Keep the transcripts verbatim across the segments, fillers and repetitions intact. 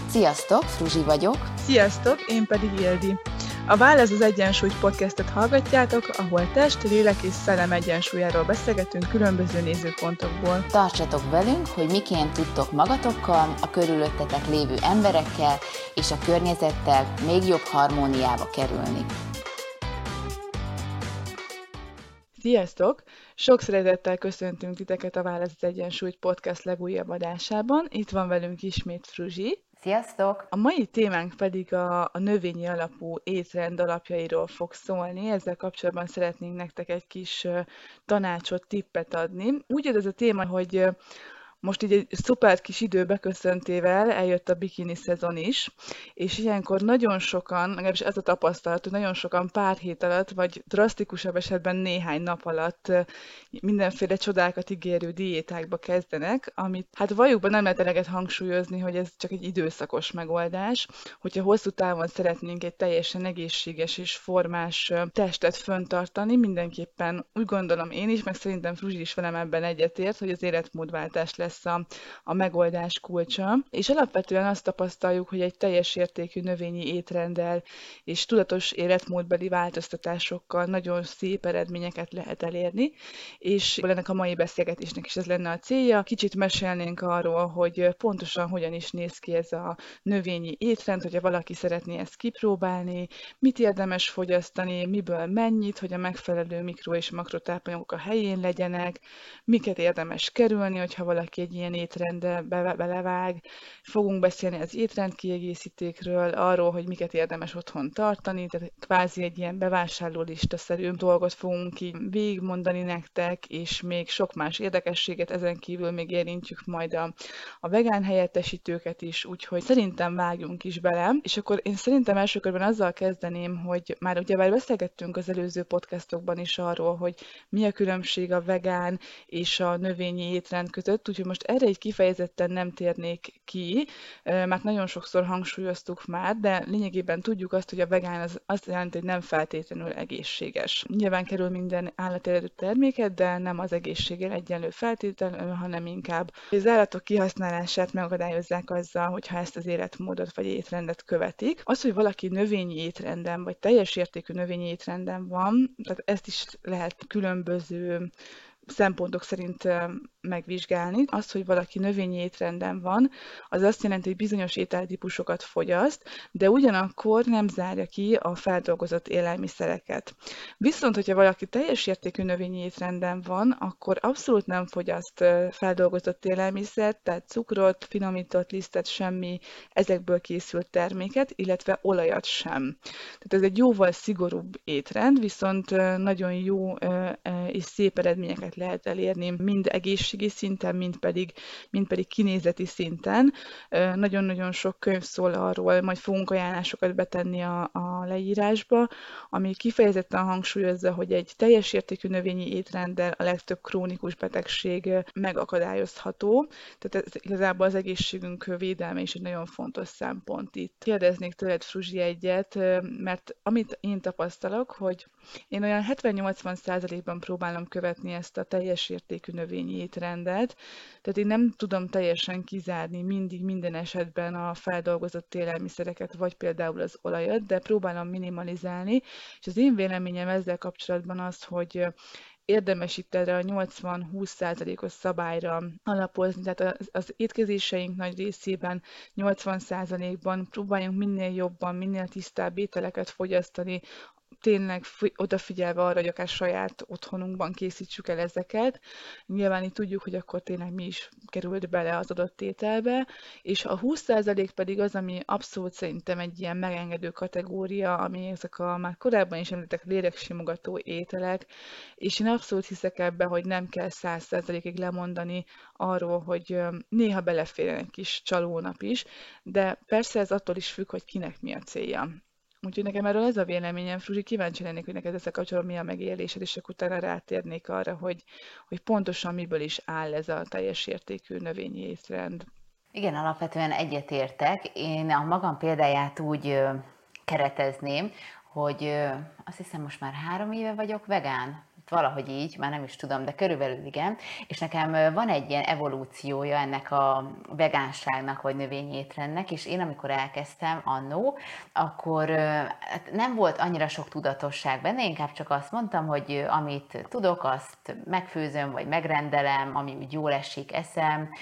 Sziasztok, Fruzsi vagyok. Sziasztok, én pedig Ildi. A Válasz az Egyensúly podcastet hallgatjátok, ahol test, lélek és szellem egyensúlyáról beszélgetünk különböző nézőpontokból. Tartsatok velünk, hogy miként tudtok magatokkal, a körülöttetek lévő emberekkel és a környezettel még jobb harmóniába kerülni. Sziasztok! Sok szeretettel köszöntünk titeket a Válasz az Egyensúly podcast legújabb adásában. Itt van velünk ismét Fruzsi. Sziasztok! A mai témánk pedig a, a növényi alapú étrend alapjairól fog szólni. Ezzel kapcsolatban szeretnénk nektek egy kis uh, tanácsot, tippet adni. Úgy jött ez a téma, hogy uh, most így egy szuper kis idő beköszöntével eljött a bikini szezon is, és ilyenkor nagyon sokan, legalábbis ez a tapasztalat, hogy nagyon sokan pár hét alatt, vagy drasztikusabb esetben néhány nap alatt mindenféle csodákat ígérő diétákba kezdenek, amit hát valljuk nem lehet eleget hangsúlyozni, hogy ez csak egy időszakos megoldás, hogyha hosszú távon szeretnénk egy teljesen egészséges és formás testet föntartani, mindenképpen úgy gondolom én is, meg szerintem Fruzsi is velem ebben egyetért, hogy az életmódváltás lesz A, a megoldás kulcsa, és alapvetően azt tapasztaljuk, hogy egy teljes értékű növényi étrenddel és tudatos életmódbeli változtatásokkal nagyon szép eredményeket lehet elérni, és ennek a mai beszélgetésnek is ez lenne a célja. Kicsit mesélnénk arról, hogy pontosan hogyan is néz ki ez a növényi étrend, hogyha valaki szeretné ezt kipróbálni, mit érdemes fogyasztani, miből mennyit, hogy a megfelelő mikro- és makrotápanyagok a helyén legyenek, miket érdemes kerülni, hogyha valaki egy ilyen étrendbe be- belevág. Fogunk beszélni az étrendkiegészítőkről, arról, hogy miket érdemes otthon tartani, tehát kvázi egy ilyen bevásárlólistaszerű dolgot fogunk ki végigmondani nektek, és még sok más érdekességet, ezen kívül még érintjük majd a, a vegán helyettesítőket is, úgyhogy szerintem vágjunk is bele. És akkor én szerintem első körben azzal kezdeném, hogy már ugye már beszélgettünk az előző podcastokban is arról, hogy mi a különbség a vegán és a növényi étrend között, úgyhogy most erre egy kifejezetten nem térnék ki, mert nagyon sokszor hangsúlyoztuk már, de lényegében tudjuk azt, hogy a vegán az azt jelenti, hogy nem feltétlenül egészséges. Nyilván kerül minden állateredetű terméket, de nem az egészséggel egyenlő feltétlenül, hanem inkább az állatok kihasználását megakadályozzák azzal, hogyha ezt az életmódot vagy étrendet követik. Az, hogy valaki növényi étrenden, vagy teljes értékű növényi étrenden van, tehát ezt is lehet különböző szempontok szerint megvizsgálni. Az, hogy valaki növényi étrenden van, az azt jelenti, hogy bizonyos ételtípusokat fogyaszt, de ugyanakkor nem zárja ki a feldolgozott élelmiszereket. Viszont, hogyha valaki teljes értékű növényi étrenden van, akkor abszolút nem fogyaszt feldolgozott élelmiszert, tehát cukrot, finomított lisztet, semmi ezekből készült terméket, illetve olajat sem. Tehát ez egy jóval szigorúbb étrend, viszont nagyon jó és szép eredményeket lehet elérni, mind egészséges szinten, mind pedig, mind pedig kinézeti szinten. Nagyon-nagyon sok könyv szól arról, majd fogunk ajánlásokat betenni a, a leírásba, ami kifejezetten hangsúlyozza, hogy egy teljes értékű növényi étrenddel a legtöbb krónikus betegség megakadályozható. Tehát ez igazából az egészségünk védelme is egy nagyon fontos szempont itt. Kérdeznék tőled, Fruzsi, egyet, mert amit én tapasztalok, hogy én olyan hetven-nyolcvan százalékban próbálom követni ezt a teljes értékű növényi étrendet, tehát én nem tudom teljesen kizárni mindig minden esetben a feldolgozott élelmiszereket, vagy például az olajat, de próbálom minimalizálni, és az én véleményem ezzel kapcsolatban az, hogy érdemes itt erre a nyolcvan-húsz százalékos szabályra alapozni, tehát az, az étkezéseink nagy részében nyolcvan százalékban próbáljunk minél jobban, minél tisztább ételeket fogyasztani, tényleg odafigyelve arra, hogy akár saját otthonunkban készítsük el ezeket. Nyilván így tudjuk, hogy akkor tényleg mi is került bele az adott ételbe, és a húsz százalék pedig az, ami abszolút szerintem egy ilyen megengedő kategória, ami ezek a már korábban is említettek léleksimogató ételek, és én abszolút hiszek ebbe, hogy nem kell száz százalékig lemondani arról, hogy néha belefér egy kis csalónap is, de persze ez attól is függ, hogy kinek mi a célja. Úgyhogy nekem erről ez a véleményem, Fruzsi, kíváncsi lennék, hogy neked ezzel kapcsolatban mi a megélésed, és akkor utána rátérnék arra, hogy, hogy pontosan miből is áll ez a teljes értékű növényi étrend. Igen, alapvetően egyetértek. Én a magam példáját úgy ö, keretezném, hogy ö, azt hiszem most már három éve vagyok vegán. valahogy így, már nem is tudom, de körülbelül igen, és nekem van egy ilyen evolúciója ennek a vegánságnak, vagy növényi étrendnek, és én amikor elkezdtem annó, akkor nem volt annyira sok tudatosság benne, inkább csak azt mondtam, hogy amit tudok, azt megfőzöm, vagy megrendelem, ami úgy jól esik, eszem,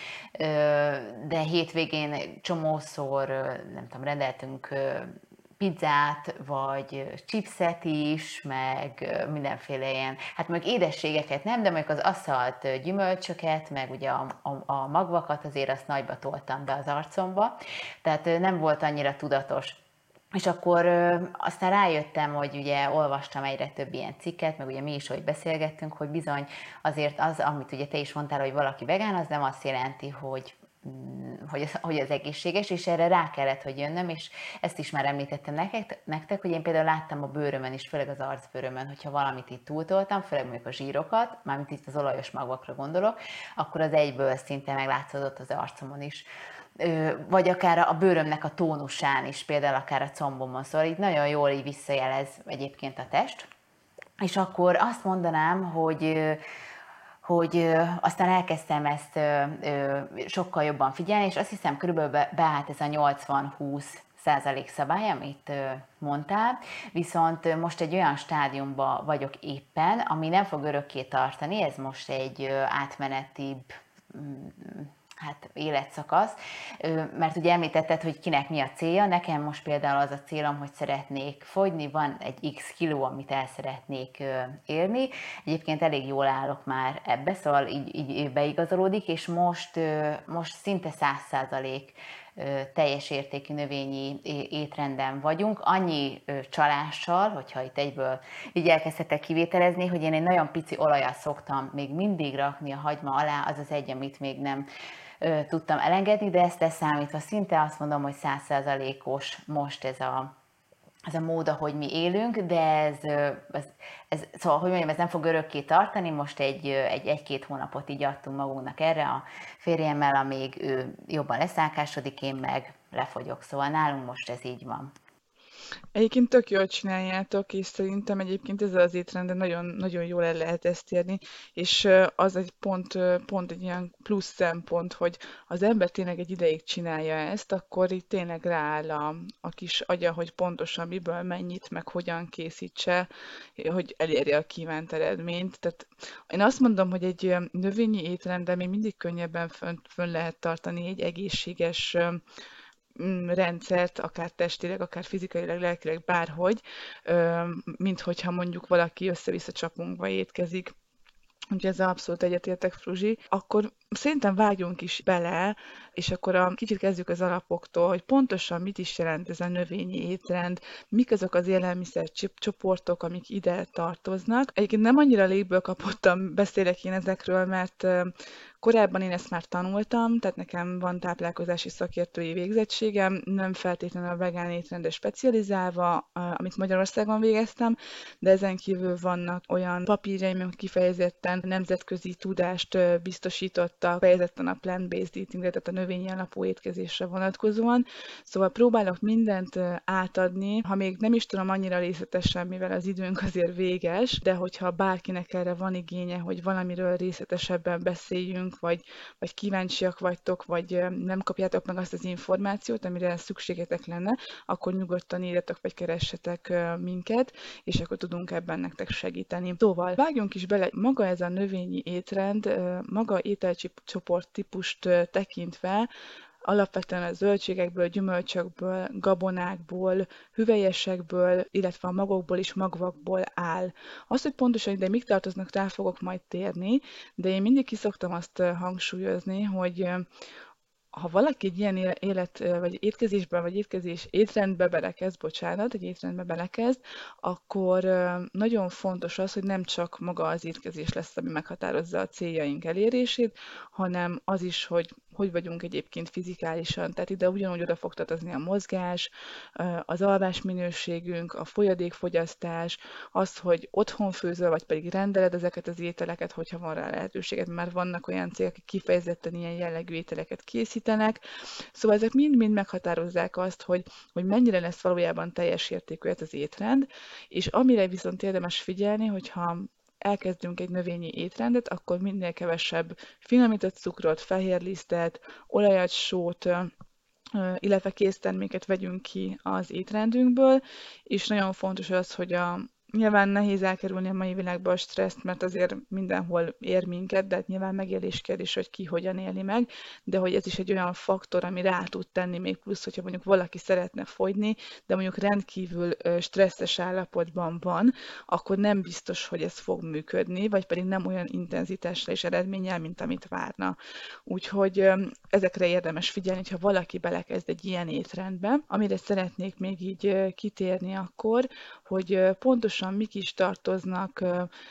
de hétvégén csomószor, nem tudom, rendeltünk pizzát, vagy chipset is, meg mindenféle ilyen, hát meg édességeket nem, de mondjuk az asszalt gyümölcsöket, meg ugye a, a, a magvakat azért azt nagyba toltam be az arcomba, tehát nem volt annyira tudatos. És akkor ö, aztán rájöttem, hogy ugye olvastam egyre több ilyen cikket, meg ugye mi is, hogy beszélgettünk, hogy bizony azért az, amit ugye te is mondtál, hogy valaki vegán, az nem azt jelenti, hogy Hogy az, hogy az egészséges, és erre rá kellett, hogy jönnöm, és ezt is már említettem nektek, nektek, hogy én például láttam a bőrömön is, főleg az arcbőrömön, hogyha valamit itt túltoltam, főleg mondjuk a zsírokat, mármint itt az olajos magvakra gondolok, akkor az egyből szinte meglátszódott az arcomon is. Vagy akár a bőrömnek a tónusán is, például akár a combomon, szóval így nagyon jól így visszajelez egyébként a test. És akkor azt mondanám, hogy hogy aztán elkezdtem ezt sokkal jobban figyelni, és azt hiszem körülbelül beállt ez a nyolcvan-húsz százalék szabály, amit mondtál, viszont most egy olyan stádiumban vagyok éppen, ami nem fog örökké tartani, ez most egy átmenetibb hát életszakasz, mert ugye említetted, hogy kinek mi a célja, nekem most például az a célom, hogy szeretnék fogyni, van egy x kiló, amit el szeretnék élni, egyébként elég jól állok már ebbe, szóval így, így beigazolódik, és most, most szinte száz százalék teljes értékű növényi étrenden vagyunk, annyi csalással, hogyha itt egyből így elkezdhetek kivételezni, hogy én egy nagyon pici olajat szoktam még mindig rakni a hagyma alá, az az egy, amit még nem tudtam elengedni, de ezt leszámítva szinte azt mondom, hogy száz százalékos most ez a, ez a mód, ahogy mi élünk, de ez, ez, ez, szóval, hogy mondjam, ez nem fog örökké tartani, most egy, egy, egy-két hónapot így adtunk magunknak erre a férjemmel, amíg ő jobban leszákásodik, én meg lefogyok, szóval nálunk most ez így van. Egyébként tök jól csináljátok, és szerintem egyébként ezzel az étrenden nagyon, nagyon jól el lehet ezt érni, és az egy pont, pont egy ilyen plusz szempont, hogy az ember tényleg egy ideig csinálja ezt, akkor itt tényleg rááll a, a kis agya, hogy pontosan miből mennyit, meg hogyan készítse, hogy elérje a kívánt eredményt. Tehát én azt mondom, hogy egy növényi étrenden még mindig könnyebben fönn, fönn lehet tartani egy egészséges rendszert, akár testileg, akár fizikailag, lelkileg, bárhogy, mint hogyha mondjuk valaki össze-vissza csapunkba étkezik. Úgyhogy ezzel abszolút egyetértek, Fruzsi. Akkor szerintem vágjunk is bele, és akkor a, kicsit kezdjük az alapoktól, hogy pontosan mit is jelent ez a növényi étrend, mik azok az élelmiszer csoportok, amik ide tartoznak. Egyébként nem annyira légből kapottam, beszélek én ezekről, mert korábban én ezt már tanultam, tehát nekem van táplálkozási szakértői végzettségem, nem feltétlenül a vegán étrendre specializálva, amit Magyarországon végeztem, de ezen kívül vannak olyan papírjaim, amik kifejezetten nemzetközi tudást biztosítottak, kifejezetten a plant-based eatingre, tehát a növényi alapú étkezésre vonatkozóan. Szóval próbálok mindent átadni, ha még nem is tudom annyira részletesen, mivel az időnk azért véges, de hogyha bárkinek erre van igénye, hogy valamiről részletesebben beszéljünk, vagy, vagy kíváncsiak vagytok, vagy nem kapjátok meg azt az információt, amire szükségetek lenne, akkor nyugodtan írjatok, vagy keressetek minket, és akkor tudunk ebben nektek segíteni. Szóval vágjunk is bele, maga ez a növényi étrend, maga ételcsoport típust tekintve, alapvetően a zöldségekből, gyümölcsökből, gabonákból, hüvelyesekből, illetve a magokból és magvakból áll. Az, hogy pontosan ide mik tartoznak, rá fogok majd térni, de én mindig ki szoktam azt hangsúlyozni, hogy ha valaki egy ilyen élet, vagy étkezésben, vagy étkezés étrendbe belekezd, bocsánat, egy étrendbe belekezd, akkor nagyon fontos az, hogy nem csak maga az étkezés lesz, ami meghatározza a céljaink elérését, hanem az is, hogy hogy vagyunk egyébként fizikálisan, tehát ide ugyanúgy oda fog tartozni a mozgás, az alvás minőségünk, a folyadékfogyasztás, az, hogy otthon főzöl, vagy pedig rendeled ezeket az ételeket, hogyha van rá lehetőséged, mert vannak olyan cégek, akik kifejezetten ilyen jellegű ételeket készítenek. Szóval ezek mind-mind meghatározzák azt, hogy, hogy mennyire lesz valójában teljes értékű ez az étrend, és amire viszont érdemes figyelni, hogyha elkezdünk egy növényi étrendet, akkor minél kevesebb finomított cukrot, fehérlisztet, olajat, sót, illetve készterméket vegyünk ki az étrendünkből, és nagyon fontos az, hogy a Nyilván nehéz elkerülni a mai világban a stresszt, mert azért mindenhol ér minket, de hát nyilván megélés kérdés, hogy ki hogyan éli meg, de hogy ez is egy olyan faktor, ami rá tud tenni még plusz, hogyha mondjuk valaki szeretne fogyni, de mondjuk rendkívül stresszes állapotban van, akkor nem biztos, hogy ez fog működni, vagy pedig nem olyan intenzitással és eredménnyel, mint amit várna. Úgyhogy ezekre érdemes figyelni, hogyha valaki belekezd egy ilyen étrendbe. Amire szeretnék még így kitérni akkor, hogy pontosan mik is tartoznak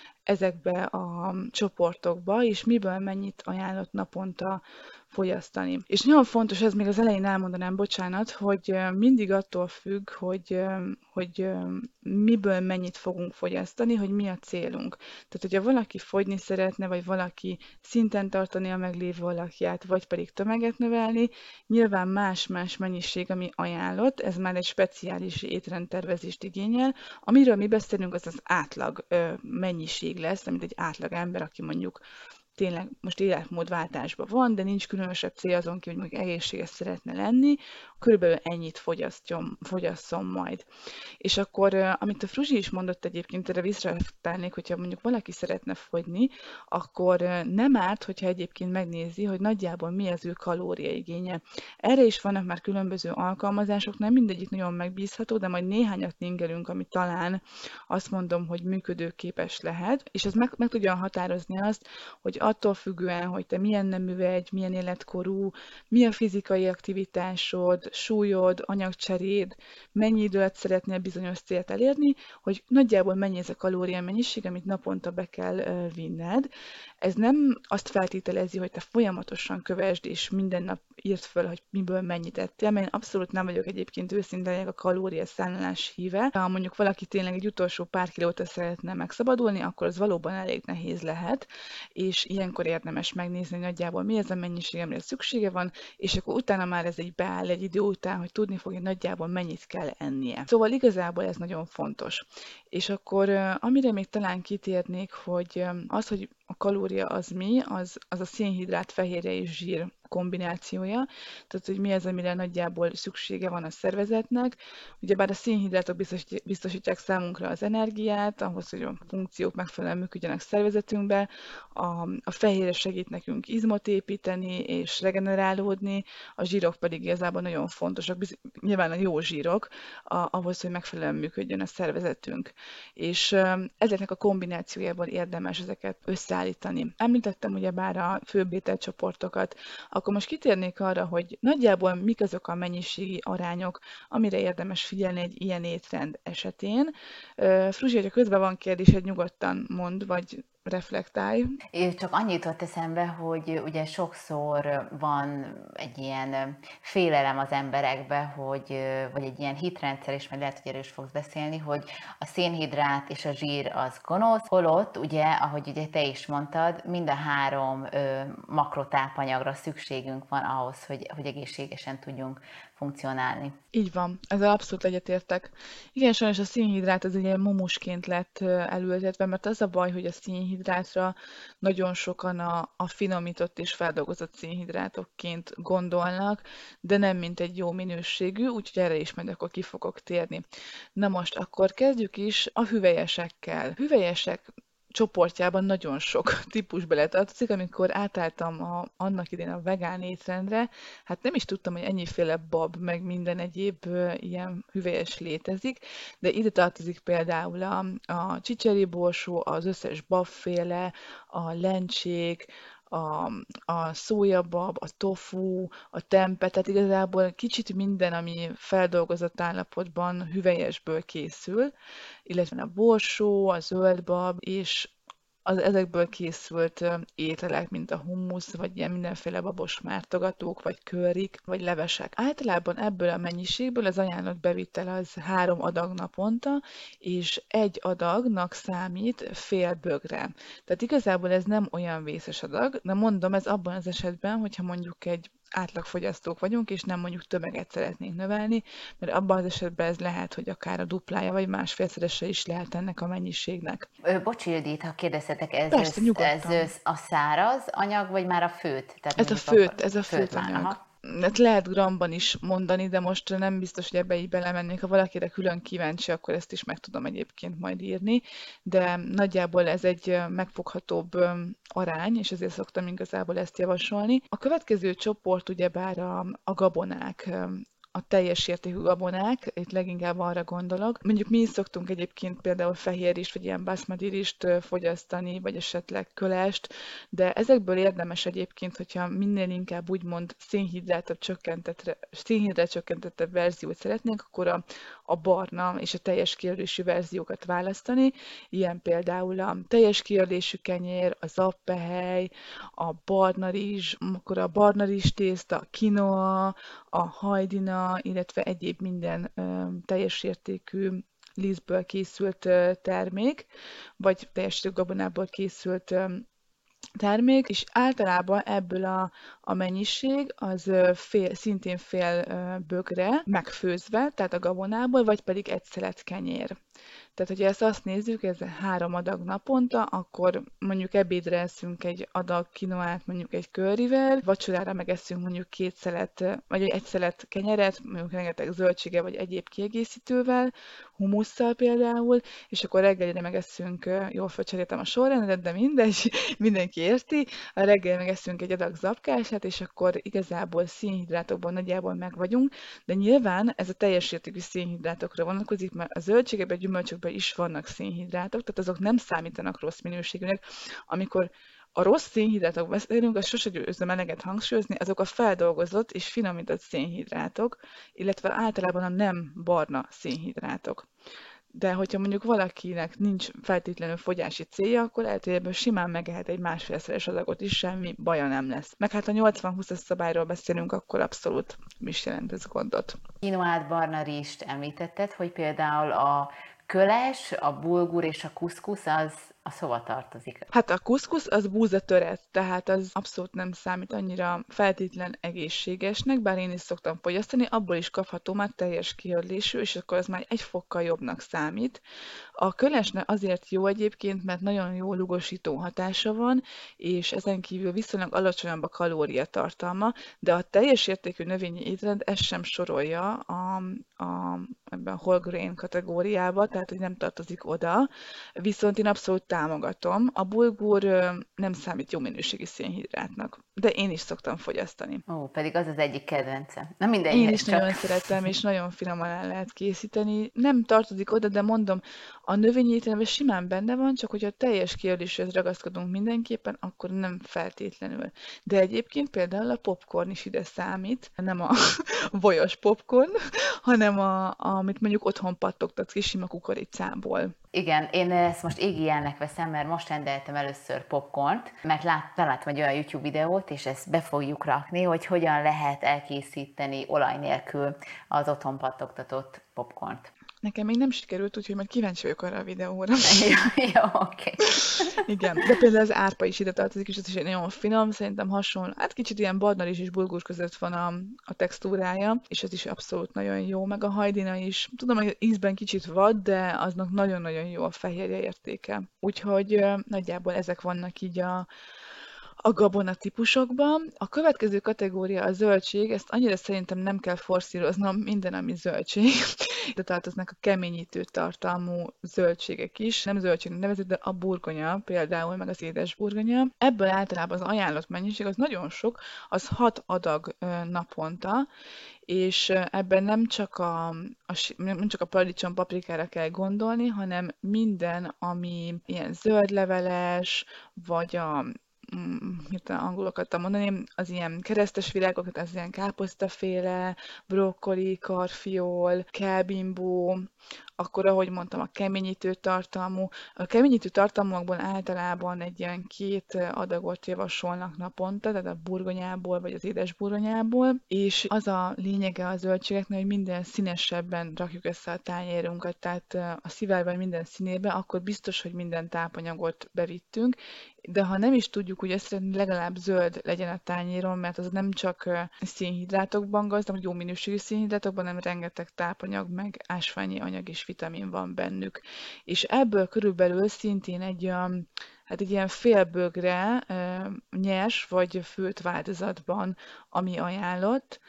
ezekbe a csoportokba, és miből mennyit ajánlott naponta fogyasztani. És nagyon fontos, ez még az elején elmondanám, bocsánat, hogy mindig attól függ, hogy, hogy miből mennyit fogunk fogyasztani, hogy mi a célunk. Tehát, hogyha valaki fogyni szeretne, vagy valaki szinten tartani a meglévő alakját, vagy pedig tömeget növelni, nyilván más-más mennyiség, ami ajánlott, ez már egy speciális étrendtervezést igényel. Amiről mi beszélünk, az az átlag mennyiség lesz, amit egy átlag ember, aki mondjuk tényleg most életmódváltásban van, de nincs különösebb cél azon ki, hogy mondjuk egészséges szeretne lenni, körülbelül ennyit fogyasszon, fogyasszon majd. És akkor, amit a Fruzsi is mondott egyébként, erre visszareflektálnék, hogyha mondjuk valaki szeretne fogyni, akkor nem árt, hogyha egyébként megnézi, hogy nagyjából mi az ő kalóriaigénye. Erre is vannak már különböző alkalmazások, nem mindegyik nagyon megbízható, de majd néhányat ningelünk, ami talán azt mondom, hogy működőképes lehet, és ez meg, meg tudja határozni azt, hogy attól függően, hogy te milyen nemű vagy, milyen életkorú, mi a fizikai aktivitásod, súlyod, anyagcseréd, mennyi idő alatt szeretnél bizonyos célt elérni, hogy nagyjából mennyi ez a kalória mennyiség, amit naponta be kell vinned. Ez nem azt feltételezi, hogy te folyamatosan kövesd, és minden nap írd föl, hogy miből mennyit ettél, mert én abszolút nem vagyok egyébként őszintén a kalóriaszámlálás híve. Ha mondjuk valaki tényleg egy utolsó pár kilót szeretne megszabadulni, akkor az valóban elég nehéz lehet, és ilyenkor érdemes megnézni, hogy nagyjából mi ez a mennyiség, amire szüksége van, és akkor utána már ez egy beáll egy idő után, hogy tudni fogja, nagyjából mennyit kell ennie. Szóval igazából ez nagyon fontos. És akkor amire még talán kitérnék, hogy az, hogy a kalória az mi, az, az a szénhidrát, fehérje és zsír kombinációja, tehát hogy mi az, amire nagyjából szüksége van a szervezetnek. Ugyebár a szénhidrátok biztosítják számunkra az energiát, ahhoz, hogy a funkciók megfelelően működjenek szervezetünkbe, a, a fehérje segít nekünk izmot építeni és regenerálódni, a zsírok pedig igazából nagyon fontosak, nyilván a jó zsírok, a, ahhoz, hogy megfelelően működjön a szervezetünk. És ezeknek a kombinációjából érdemes ezeket összeállítani. Említettem ugyebár a főbb ételcsoportokat, akkor most kitérnék arra, hogy nagyjából mik azok a mennyiségi arányok, amire érdemes figyelni egy ilyen étrend esetén. Fruzsi, hogyha közben van kérdésed, nyugodtan mondd, vagy reflektálj. Én csak annyit jutott eszembe, hogy ugye sokszor van egy ilyen félelem az emberekbe, hogy, vagy egy ilyen hitrendszer, és majd lehet, hogy erről is fogsz beszélni, hogy a szénhidrát és a zsír az gonosz, holott ugye, ahogy ugye te is mondtad, mind a három ö, makrotápanyagra szükségünk van ahhoz, hogy, hogy egészségesen tudjunk funkcionálni. Így van, ezzel abszolút egyetértek. Igen, sajnos a szénhidrát az ugye mumusként lett elültetve, mert az a baj, hogy a szénhidrátra nagyon sokan a, a finomított és feldolgozott szénhidrátokként gondolnak, de nem mint egy jó minőségű, úgyhogy erre is majd akkor ki fogok térni. Na most akkor kezdjük is a hüvelyesekkel. Hüvelyesek csoportjában nagyon sok típus beletartozik, amikor átálltam a, annak idén a vegán étrendre, hát nem is tudtam, hogy ennyiféle bab, meg minden egyéb uh, ilyen hüvelyes létezik, de ide tartozik például a, a csicseriborsó, az összes babféle, a lencsék, a, a szójabab, a tofu, a tempe, tehát igazából kicsit minden, ami feldolgozott állapotban hüvelyesből készül, illetve a borsó, a zöldbab, és az ezekből készült ételek, mint a hummusz, vagy ilyen mindenféle babos mártogatók, vagy curryk, vagy levesek. Általában ebből a mennyiségből az ajánlott bevitel az három adag naponta, és egy adagnak számít fél bögre. Tehát igazából ez nem olyan vészes adag, de mondom, ez abban az esetben, hogyha mondjuk egy átlagfogyasztók vagyunk, és nem mondjuk tömeget szeretnénk növelni, mert abban az esetben ez lehet, hogy akár a duplája, vagy másfélszerese is lehet ennek a mennyiségnek. Ö, Bocsi, Judit, ha kérdezhetek, ez, Persze, ez, nyugodtan. ez a száraz anyag, vagy már a főt? Tehát Ez a mondjuk főt, akkor ez a főt már, főtanyag. aha. Hát lehet gramban is mondani, de most nem biztos, hogy ebbe így belemennék. Ha valakire külön kíváncsi, akkor ezt is meg tudom egyébként majd írni, de nagyjából ez egy ö, megfoghatóbb ö, arány, és ezért szoktam igazából ezt javasolni. A következő csoport ugyebár a, a gabonák, ö, a teljes értékű gabonák, itt leginkább arra gondolok. Mondjuk mi is szoktunk egyébként például fehérrist, vagy ilyen basmati rist ö, fogyasztani, vagy esetleg kölest, de ezekből érdemes egyébként, hogyha minél inkább úgymond szénhidrátot csökkentettre, szénhidrát csökkentettebb verziót szeretnénk, akkor a, a barna és a teljes kiörlésű verziókat választani. Ilyen például a teljes kiörlésű kenyér, a zappehely, a barna rizs, akkor a barna rizs tészta, a quinoa, a hajdina, illetve egyéb minden ö, teljes értékű lisztből készült ö, termék, vagy teljes értékű gabonából készült ö, termék, és általában ebből a, a mennyiség az ö, fél, szintén fél ö, bögre megfőzve, tehát a gabonából, vagy pedig egy szelet kenyér. Tehát, hogyha ezt azt nézzük, ez három adag naponta, akkor mondjuk ebédre eszünk egy adag kinoát, mondjuk egy curryvel, vacsorára megeszünk mondjuk két szelet, vagy egy szelet kenyeret, mondjuk rengeteg zöldsége vagy egyéb kiegészítővel, humusszal például, és akkor reggelire megeszünk, ö, jól felcseréltem a sorrendet, de mindegy, mindenki érti, a reggelire megeszünk egy adag zapkását, és akkor igazából szénhidrátokban nagyjából meg vagyunk, de nyilván ez a teljes értékű szénhidrátokra vonatkozik, mert a zöldségekben, gyümölcsökben is vannak szénhidrátok, tehát azok nem számítanak rossz minőségűnek. Amikor a rossz szénhidrátok beszélünk, azt sose győzöm eleget hangsúlyozni, azok a feldolgozott és finomított szénhidrátok, illetve általában a nem barna szénhidrátok. De hogyha mondjuk valakinek nincs feltétlenül fogyási célja, akkor lehet, hogy ebből simán megehet egy másfélszeres adagot is, semmi baja nem lesz. Meg hát a nyolcvan-húszas szabályról beszélünk, akkor abszolút mi is jelent ez gondot. Quinoát, barna rist említetted, hogy például a köles, a bulgur és a kuszkusz az, az hova tartozik? Hát a kuszkusz az búzatöret, tehát az abszolút nem számít annyira feltétlen egészségesnek, bár én is szoktam fogyasztani, abból is kapható már teljes kiörlésű, és akkor az már egy fokkal jobbnak számít. A kölesnek azért jó egyébként, mert nagyon jó lugosító hatása van, és ezen kívül viszonylag alacsonyabb a kalóriatartalma, de a teljes értékű növényi étrend ezt sem sorolja a, a, ebben a whole grain kategóriába, tehát hogy nem tartozik oda, viszont én abszolút támogatom. A bulgur ö, nem számít jó minőségi szénhidrátnak, de én is szoktam fogyasztani. Ó, pedig az az egyik kedvencem. Na Én mindegy, is csak nagyon szeretem, és nagyon finoman el lehet készíteni. Nem tartozik oda, de mondom, a növényi ételemben simán benne van, csak hogyha teljes kiörléshez ragaszkodunk mindenképpen, akkor nem feltétlenül. De egyébként például a popcorn is ide számít, nem a vajos popcorn, hanem a, amit mondjuk otthon pattogtatsz ki sima kukoricából. igen, én ezt most égi jelnek veszem, mert most rendeltem először popcornt, mert lát, találtam egy olyan YouTube videót, és ezt be fogjuk rakni, hogy hogyan lehet elkészíteni olaj nélkül az otthon pattogtatott popcornt. Nekem még nem sikerült, úgyhogy majd kíváncsi vagyok arra a videóra. Jó, jó, oké. Igen, de például az árpa is ide tartozik, és ez is egy nagyon finom, szerintem hasonló. Hát kicsit ilyen barnarizs és bulgur között van a, a textúrája, és ez is abszolút nagyon jó, meg a hajdina is. Tudom, hogy ízben kicsit vad, de aznak nagyon-nagyon jó a fehérje értéke. Úgyhogy ö, nagyjából ezek vannak így a a gabona típusokban. A következő kategória a zöldség, ezt annyira szerintem nem kell forszíroznom, minden, ami zöldség. De tartoznak a keményítő tartalmú zöldségek is, nem zöldségnek nevezik, de a burgonya például, meg az édes burgonya. Ebből általában az ajánlott mennyiség az nagyon sok, az hat adag ö, naponta, és ö, ebben nem csak a, a, si- nem csak a paradicsom paprikára kell gondolni, hanem minden, ami ilyen zöldleveles, vagy a mm, hirtelen angolul akartam mondani, az ilyen keresztes virágokat, az ilyen káposztaféle, brokkoli, karfiol, kelbimbó, akkor ahogy mondtam, a keményítő tartalmú. A keményítő tartalmakból általában egy ilyen két adagot javasolnak naponta, tehát a burgonyából vagy az édes burgonyából, és az a lényege a zöldségeknek, hogy minden színesebben rakjuk össze a tányérunkat, tehát a szivárvány minden színébe, akkor biztos, hogy minden tápanyagot bevittünk, de ha nem is tudjuk úgy összetenni, legalább zöld legyen a tányéron, mert az nem csak szénhidrátokban gazdag, vagy jó minőségű szénhidrátokban, hanem rengeteg tápanyag, meg ásványi anyag és vitamin van bennük. És ebből körülbelül szintén egy olyan, hát egy ilyen félbögre nyers vagy főtt változatban, ami ajánlott,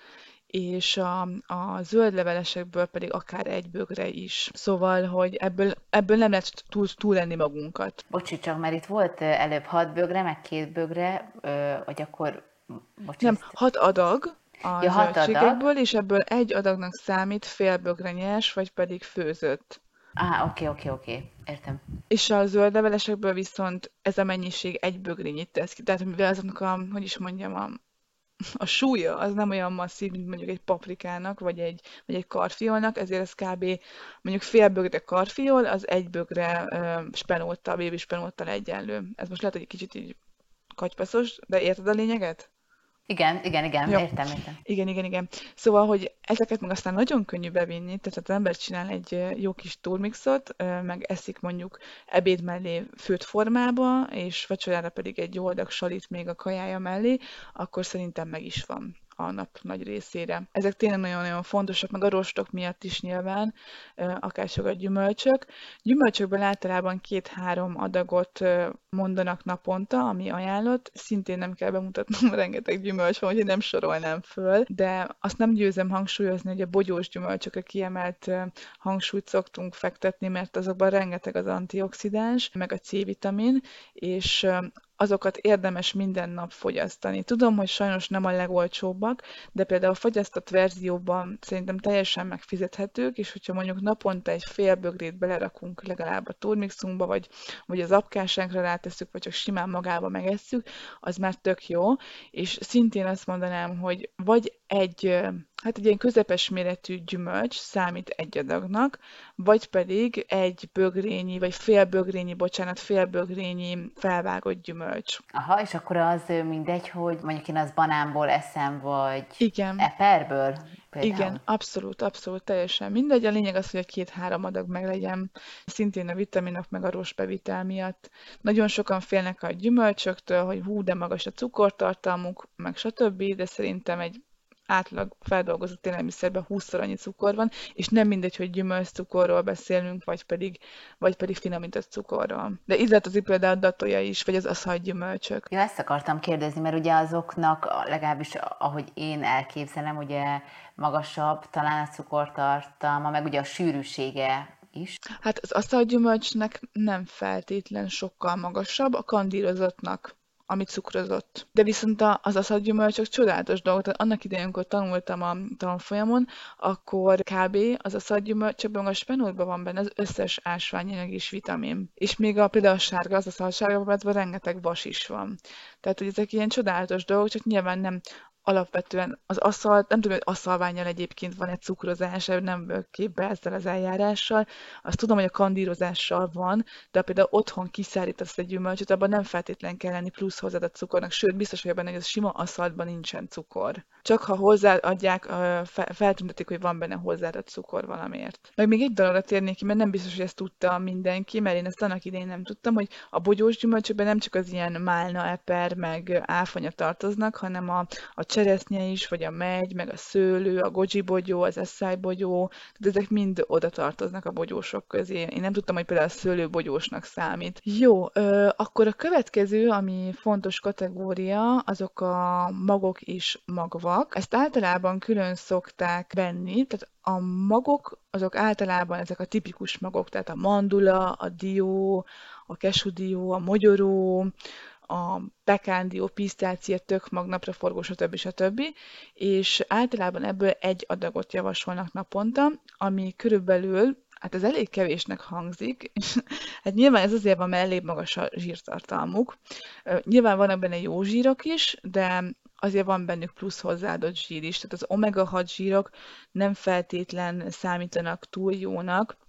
és a, a zöld levelesekből pedig akár egy bögre is. Szóval, hogy ebből, ebből nem lehet túl, túl lenni magunkat. Bocsi, csak mert itt volt előbb hat bögre, meg két bögre, vagy akkor... Bocsi, nem, ezt... hat adag a ja, hat zöldségekből, adag. És ebből egy adagnak számít fél bögre nyers, vagy pedig főzött. Á, oké, oké, oké, értem. És a zöld levelesekből viszont ez a mennyiség egy bögrényit tesz ki. Tehát mivel azoknak a, hogy is mondjam, a a súlya az nem olyan masszív, mint mondjuk egy paprikának, vagy egy, vagy egy karfiolnak, ezért ez kb. Mondjuk fél bögre karfiol, az egy bögre uh, spenóttal, bébi spenóttal egyenlő. Ez most lehet, hogy egy kicsit így katypaszos, de érted a lényeget? Igen, igen, igen, Ja. értem, értem. Igen, igen, igen. Szóval, hogy ezeket meg aztán nagyon könnyű bevinni, tehát az ember csinál egy jó kis turmixot, meg eszik mondjuk ebéd mellé főtt formába, és vacsorára pedig egy jó adag salit még a kajája mellé, akkor szerintem meg is van a nap nagy részére. Ezek tényleg nagyon-nagyon fontosak, meg a rostok miatt is nyilván, akárcsak a gyümölcsök. Gyümölcsökből általában két-három adagot mondanak naponta, ami ajánlott. Szintén nem kell bemutatnom, rengeteg gyümölcs van, hogy nem sorolnám föl, de azt nem győzem hangsúlyozni, hogy a bogyós gyümölcsökre kiemelt hangsúlyt szoktunk fektetni, mert azokban rengeteg az antioxidáns, meg a C-vitamin, és azokat érdemes minden nap fogyasztani. Tudom, hogy sajnos nem a legolcsóbbak, de például a fogyasztott verzióban szerintem teljesen megfizethetők, és hogyha mondjuk naponta egy fél bögrét belerakunk legalább a turmixunkba, vagy, vagy az apkásánkra rátesszük, vagy csak simán magába megesszük, az már tök jó. És szintén azt mondanám, hogy vagy egy, hát egy ilyen közepes méretű gyümölcs számít egy adagnak, vagy pedig egy bögrényi, vagy fél bögrényi, bocsánat, fél bögrényi felvágott gyümölcs. Aha, és akkor az mindegy, hogy mondjuk én az banánból eszem, vagy Igen. eperből? Például. Igen, abszolút, abszolút, teljesen mindegy. A lényeg az, hogy a két-három adag meglegyen, szintén a vitaminok meg a rostbevitel miatt. Nagyon sokan félnek a gyümölcsöktől, hogy hú, de magas a cukortartalmuk, meg stb., de szerintem egy átlag feldolgozott élelmiszerben húszszor annyi cukor van, és nem mindegy, hogy gyümölcscukorról beszélünk, vagy pedig, vagy pedig finomított cukorról. De illetve például a datolja is, vagy az aszalt gyümölcsök. Ja, ezt akartam kérdezni, mert ugye azoknak, legalábbis ahogy én elképzelem, ugye magasabb talán a cukortartalma, meg ugye a sűrűsége is. Hát az asztalgyümölcsnek nem feltétlen sokkal magasabb, a kandírozottnak, ami cukrozott. De viszont az aszalgyümölcsök csodálatos dolgok. Tehát annak idején, amikor tanultam a tanfolyamon, akkor kb. Az aszalgyümölcsökben, a spenótban van benne az összes ásványanyag és vitamin. És még a, például a sárga, az aszalsárgában rengeteg vas is van. Tehát, hogy ezek ilyen csodálatos dolgok, csak nyilván nem alapvetően az aszalt, nem tudom, hogy aszalvánnyal egyébként van egy cukrozás, nem vagyok képbe ezzel az eljárással. Azt tudom, hogy a kandírozással van, de például otthon kiszárítasz egy gyümölcsöt, abban nem feltétlen kell lenni plusz hozzáadott cukornak, sőt, biztos vagyok benne, hogy a sima aszaltban nincsen cukor. Csak ha hozzáadják, feltüntetik, hogy van benne hozzáadott cukor valamiért. Meg még egy dologra térnék ki, mert nem biztos, hogy ezt tudta mindenki, mert én ezt annak idején nem tudtam, hogy a bogyós gyümölcsökben nem csak az ilyen málna, eper, meg áfonya tartoznak, hanem a, a cseresznye is, vagy a megy, meg a szőlő, a goji bogyó, az acai bogyó, tehát ezek mind oda tartoznak a bogyósok közé. Én nem tudtam, hogy például a szőlő bogyósnak számít. Jó, ö, akkor a következő, ami fontos kategória, azok a magok és magvak. Ezt általában külön szokták venni, tehát a magok, azok általában ezek a tipikus magok, tehát a mandula, a dió, a kesudió, a mogyoró, a pekándió, pisztácia, tökmag, napraforgó, stb. stb. És általában ebből egy adagot javasolnak naponta, ami körülbelül, hát ez elég kevésnek hangzik, hát nyilván ez azért van, mert elég magas a zsírtartalmuk. Nyilván vannak benne jó zsírok is, de azért van bennük plusz hozzáadott zsír is, tehát az omega hat zsírok nem feltétlen számítanak túl jónak,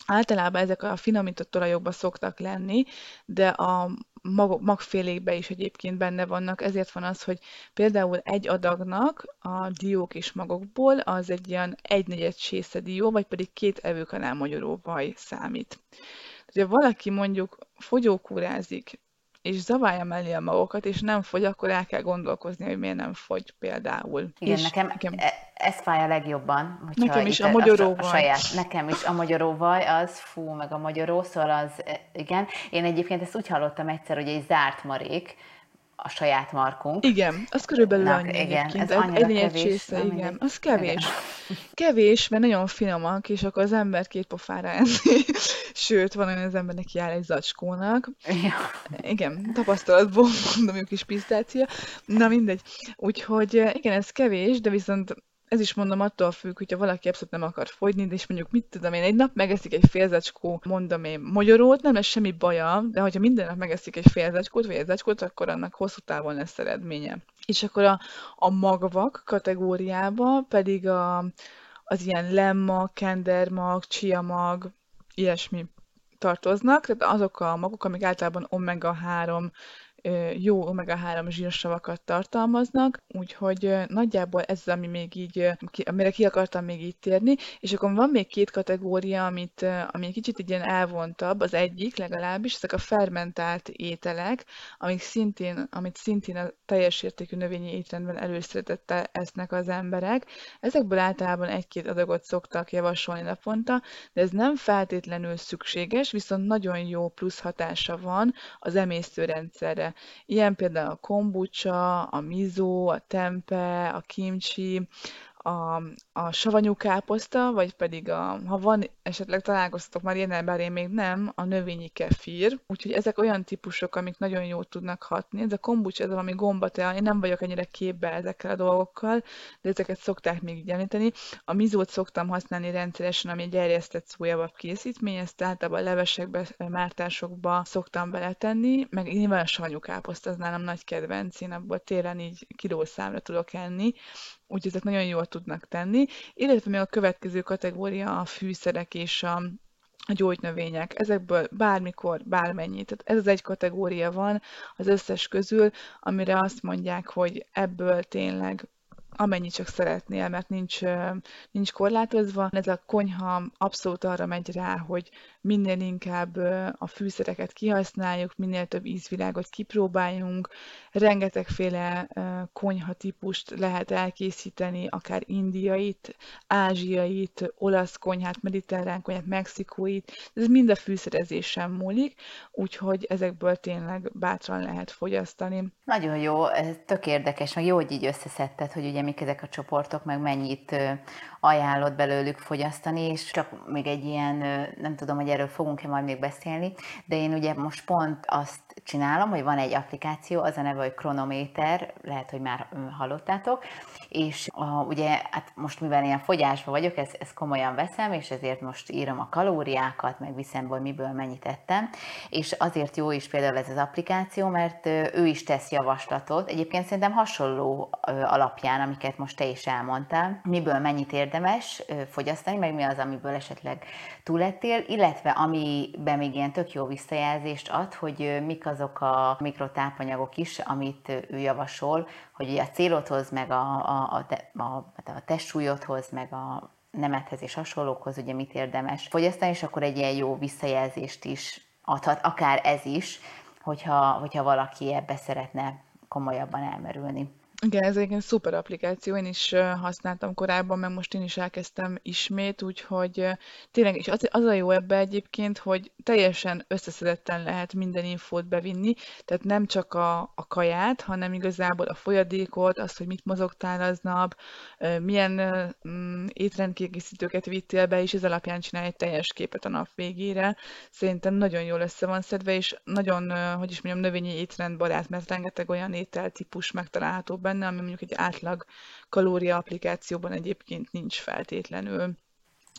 Általában ezek a finomított olajokban szoktak lenni, de a mag- magfélékben is egyébként benne vannak, ezért van az, hogy például egy adagnak a diók és magokból az egy ilyen egynegyed csésze dió, vagy pedig két evőkanál magyaróvaj számít. Ha valaki mondjuk fogyókúrázik, és zabálja mellé a magokat, és nem fogy, akkor el kell gondolkozni, hogy miért nem fogy például. Igen, És nekem igen, e- ez fáj a legjobban, hogyha nekem is itt a a, a, sa- a magyaróvaj. saját, nekem is a magyaróvaj, az fú, meg a magyaró, szóval az, e, igen. Én egyébként ezt úgy hallottam egyszer, hogy egy zárt marék, a saját markunk. Igen, az körülbelül Na, annyi igen, egyébként. ez Egy annyira negyed kevés, csésze, na igen. mindegy. Az Igen. kevés. Kevés, mert nagyon finomak, és akkor az ember két pofára enni. Sőt, van olyan az embernek jár egy zacskónak. Ja. Igen, tapasztalatból mondom, ők is pisztácia. Na mindegy. Úgyhogy eh, igen, ez kevés, de viszont ez is mondom attól függ, hogyha valaki abszolút nem akar fogyni, de és mondjuk mit tudom én, egy nap megeszik egy fél zacskó, mondom én, magyarót, nem lesz semmi baja, de hogyha minden nap megeszik egy fél zacskót, vagy egy zacskót, akkor annak hosszú távon lesz eredménye. És akkor a, a magvak kategóriába pedig a, az ilyen lemmag, kendermag, csiamag, ilyesmi tartoznak, tehát azok a magok, amik általában omega három, ö, jó omega három zsírsavakat tartalmaznak, úgyhogy ö, nagyjából ez az, ami még így, ö, ki- amire ki akartam még így térni, és akkor van még két kategória, amit, ö, ami egy kicsit így ilyen elvontabb, az egyik legalábbis, ezek a fermentált ételek, amik szintén, amit szintén a teljes értékű növényi étrendben előszeretettel esznek az emberek. Ezekből általában egy-két adagot szoktak javasolni naponta, de ez nem feltétlenül szükséges, viszont nagyon jó plusz hatása van az emésztőrendszerre. Ilyen például a kombucha, a miso, a tempe, a kimchi, a, a savanyú káposzta, vagy pedig a, ha van, esetleg találkoztatok már ilyen, bár én még nem, a növényi kefír. Úgyhogy ezek olyan típusok, amik nagyon jól tudnak hatni. Ez a kombucha, ez valami gombatea, én nem vagyok ennyire képbe ezekkel a dolgokkal, de ezeket szokták még így említeni. A mizót szoktam használni rendszeresen, ami egy erjesztett szójabab készítmény, ezt általában levesekbe, mártásokba szoktam beletenni, meg nyilván a savanyú káposzta, az nálam nagy kedvenc, én abból télen így kilószámra tudok enni, úgyhogy ezek nagyon jól tudnak tenni. Illetve még a következő kategória a fűszerek és a, a gyógynövények. Ezekből bármikor, bármennyit. Tehát ez az egy kategória van az összes közül, amire azt mondják, hogy ebből tényleg amennyit csak szeretnél, mert nincs, ö, nincs korlátozva. Ez a konyha abszolút arra megy rá, hogy minél inkább ö, a fűszereket kihasználjuk, minél több ízvilágot kipróbáljunk. Rengetegféle ö, konyha típust lehet elkészíteni, akár indiait, ázsiait, olasz konyhát, mediterrán konyhát, mexikóit. Ez mind a fűszerezésen múlik, úgyhogy ezekből tényleg bátran lehet fogyasztani. Nagyon jó, ez tök érdekes, meg jó, hogy így összeszedted, hogy ugye mik ezek a csoportok, meg mennyit ö, ajánlott belőlük fogyasztani, és csak még egy ilyen, ö, nem tudom, hogy erről fogunk-e majd még beszélni, de én ugye most pont azt csinálom, hogy van egy applikáció, az a neve, hogy Kronométer, lehet, hogy már ö, hallottátok, és a, ugye, hát most mivel ilyen fogyásban vagyok, ezt, ezt komolyan veszem, és ezért most írom a kalóriákat, meg viszem, hogy miből mennyit ettem, és azért jó is például ez az applikáció, mert ö, ő is tesz javaslatot, egyébként szerintem hasonló ö, alapján, amiket most te is elmondtál, miből mennyit érdemes ö, fogyasztani, meg mi az, amiből esetleg túlettél, illetve amiben még ilyen tök jó visszajelzést ad, hogy ö, mik azok a mikrotápanyagok is, amit ö, ő javasol, hogy ugye a célodhoz, meg a, a, a, te, a, a testsúlyodhoz, meg a nemethez és hasonlókhoz, ugye mit érdemes fogyasztani, és akkor egy ilyen jó visszajelzést is adhat, akár ez is, hogyha, hogyha valaki ebbe szeretne komolyabban elmerülni. Igen, ez egyébként szuper applikáció, én is ö, használtam korábban, meg most én is elkezdtem ismét, úgyhogy ö, tényleg, és az, az a jó ebbe egyébként, hogy teljesen összeszedetten lehet minden infót bevinni, tehát nem csak a, a kaját, hanem igazából a folyadékot, azt, hogy mit mozogtál aznap, ö, milyen ö, mm, étrendkiegészítőket vittél be, és ez alapján csinálj egy teljes képet a nap végére. Szerintem nagyon jól össze van szedve, és nagyon, ö, hogy is mondjam, növényi étrendbarát, mert rengeteg olyan ételtípus megtalálható benne, ami mondjuk egy átlag kalória applikációban egyébként nincs feltétlenül.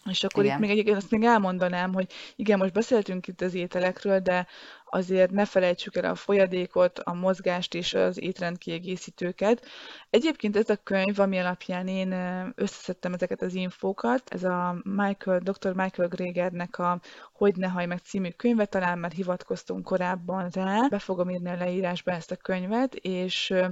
És akkor itt még Igen. egyébként azt még elmondanám, hogy igen, most beszéltünk itt az ételekről, de azért ne felejtsük el a folyadékot, a mozgást és az étrendkiegészítőket. Egyébként ez a könyv, ami alapján én ö, összeszedtem ezeket az infókat, ez a Michael, doktor Michael Gregernek a Hogy ne hajj meg című könyve, talán már hivatkoztunk korábban rá, be fogom írni a leírásba ezt a könyvet, és ö,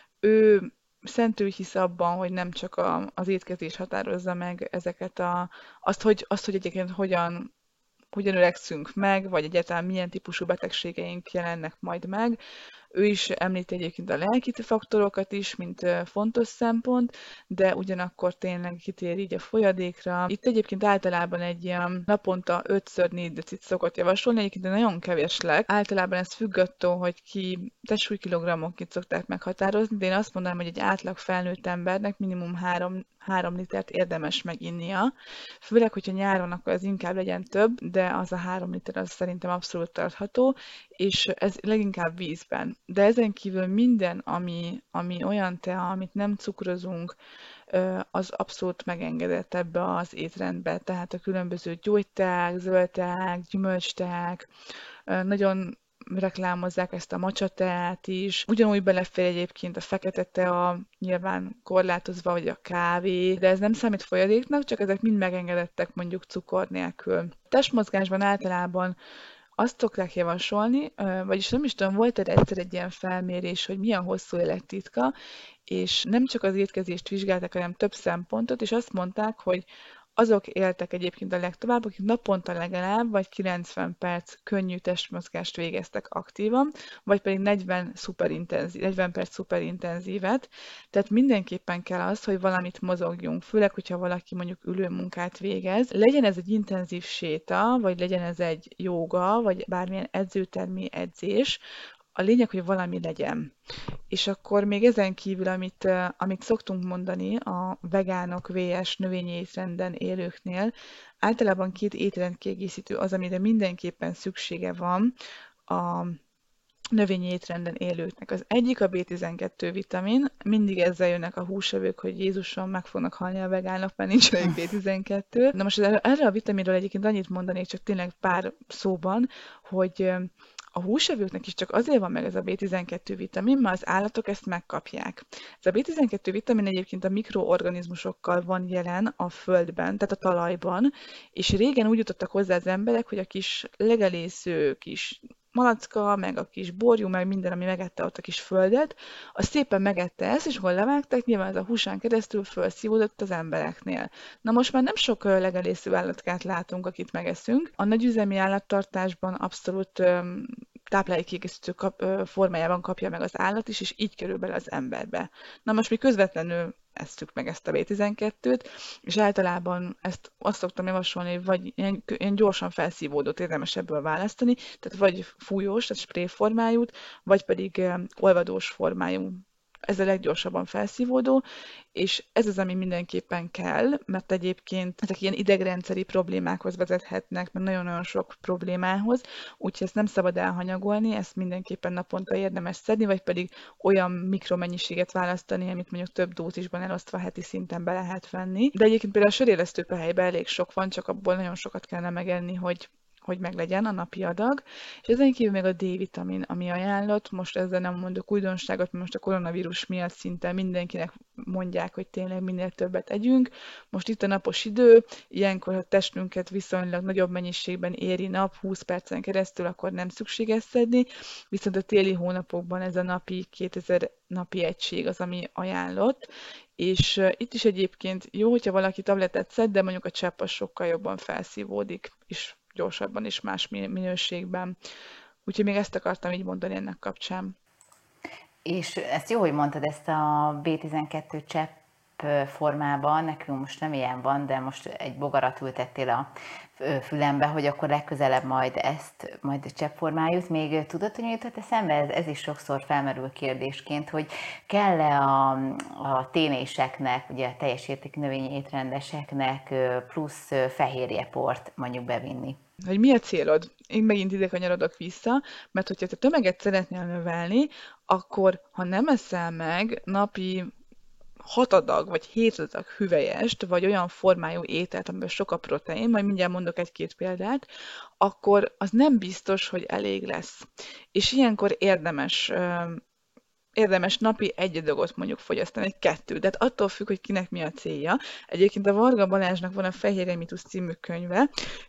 ő szentül hisz abban, hogy nem csak a, az étkezés határozza meg ezeket a, azt, hogy, azt, hogy egyébként hogyan hogyan öregszünk meg, vagy egyáltalán milyen típusú betegségeink jelennek majd meg. Ő is említi egyébként a lelki faktorokat is, mint ö, fontos szempont, de ugyanakkor tényleg kitér így a folyadékra. Itt egyébként általában egy ilyen naponta ötször négy decit szokott javasolni, egyébként nagyon keveslek. Általában ez függ attól, hogy ki testsúlykilogrammonként szokták meghatározni, de én azt mondanám, hogy egy átlag felnőtt embernek minimum három, három litert érdemes meginnia. Főleg, hogyha nyáron, akkor ez inkább legyen több, de az a három liter az szerintem abszolút tartható, és ez leginkább vízben. De ezen kívül minden, ami, ami olyan tea, amit nem cukrozunk, ö, az abszolút megengedett ebbe az étrendbe. Tehát a különböző gyógyteák, zöldteák, gyümölcsteák, ö, nagyon reklámozzák ezt a matcha teát is. Ugyanúgy belefér egyébként a fekete tea, nyilván korlátozva, vagy a kávé, de ez nem számít folyadéknak, csak ezek mind megengedettek mondjuk cukor nélkül. Testmozgásban általában azt szokták javasolni, ö, vagyis nem is tudom, volt erre egyszer egy ilyen felmérés, hogy milyen hosszú élettitka, és nem csak az étkezést vizsgálták, hanem több szempontot, és azt mondták, hogy azok éltek egyébként a legtovább, akik naponta legalább vagy kilencven perc könnyű testmozgást végeztek aktívan, vagy pedig negyven, szuperintenzív, negyven perc szuperintenzívet. Tehát mindenképpen kell az, hogy valamit mozogjunk, főleg, hogyha valaki mondjuk ülő munkát végez. Legyen ez egy intenzív séta, vagy legyen ez egy jóga, vagy bármilyen edzőtermi edzés, a lényeg, hogy valami legyen. És akkor még ezen kívül, amit, eh, amit szoktunk mondani a vegánok vs növényi étrenden élőknél, általában két étrendkiegészítő az, amire mindenképpen szüksége van a növényi étrenden élőknek. Az egyik a bé tizenkettő vitamin, mindig ezzel jönnek a húsevők, hogy Jézuson meg fognak halni a vegánok, mert nincs elég bé tizenkettő. Na most erre a vitaminról egyébként annyit mondanék, csak tényleg pár szóban, hogy eh, a húsevőknek is csak azért van meg ez a bé tizenkettő vitamin, mert az állatok ezt megkapják. Ez a bé tizenkettő vitamin egyébként a mikroorganizmusokkal van jelen a földben, tehát a talajban, és régen úgy jutottak hozzá az emberek, hogy a kis legelésző kis malacka, meg a kis borjú, meg minden, ami megette ott a kis földet, az szépen megette ezt, és hol levágták, nyilván ez a húsán keresztül felszívódott az embereknél. Na most már nem sok ö, legelésző állatkát látunk, akit megeszünk. A nagyüzemi állattartásban abszolút öm, táplálékkiegészítő kap, ö, formájában kapja meg az állat is, és így kerül bele az emberbe. Na most mi közvetlenül esszük meg ezt a bé tizenkettőt, és általában ezt azt szoktam javasolni, hogy vagy ilyen, ilyen gyorsan felszívódót érdemes ebből választani, tehát vagy fújós, tehát spray formájút, vagy pedig eh, olvadós formájú. Ez a leggyorsabban felszívódó, és ez az, ami mindenképpen kell, mert egyébként ezek ilyen idegrendszeri problémákhoz vezethetnek, mert nagyon-nagyon sok problémához, úgyhogy ezt nem szabad elhanyagolni, ezt mindenképpen naponta érdemes szedni, vagy pedig olyan mikromennyiséget választani, amit mondjuk több dózisban elosztva heti szinten be lehet venni. De egyébként például a sörélesztőpehelyben elég sok van, csak abból nagyon sokat kellene megenni, hogy hogy meglegyen a napi adag, és ezen kívül még a D-vitamin, ami ajánlott, most ezzel nem mondok újdonságot, mert most a koronavírus miatt szinte mindenkinek mondják, hogy tényleg minél többet együnk. Most itt a napos idő, ilyenkor, ha testünket viszonylag nagyobb mennyiségben éri nap, húsz percen keresztül, akkor nem szükséges szedni, viszont a téli hónapokban ez a napi kétezer napi egység az, ami ajánlott, és uh, itt is egyébként jó, hogyha valaki tabletet szed, de mondjuk a csepp az sokkal jobban felszívódik, és gyorsabban és más minőségben. Úgyhogy még ezt akartam így mondani ennek kapcsán. És ezt jó, hogy mondtad, ezt a bé tizenkettő csepp formában, nekünk most nem ilyen van, de most egy bogarat ültettél a fülembe, hogy akkor legközelebb majd ezt, majd a cseppformájút. Még tudod, hogy jutott eszembe? Ez, ez is sokszor felmerül kérdésként, hogy kell-e a, a ténéseknek, ugye a teljes értékű növényi étrendeseknek plusz fehérjeport mondjuk bevinni? Hogy mi a célod? Én megint ide kanyarodok vissza, mert hogyha te tömeget szeretnél növelni, akkor ha nem eszel meg napi hat adag vagy hét adag hüvelyest, vagy olyan formájú ételt, amiben sok a protein, majd mindjárt mondok egy-két példát, akkor az nem biztos, hogy elég lesz. És ilyenkor érdemes érdemes napi egy adagot mondjuk fogyasztani, egy kettő, de hát attól függ, hogy kinek mi a célja. Egyébként a Varga Balázsnak van a Fehérje mitusz című könyve,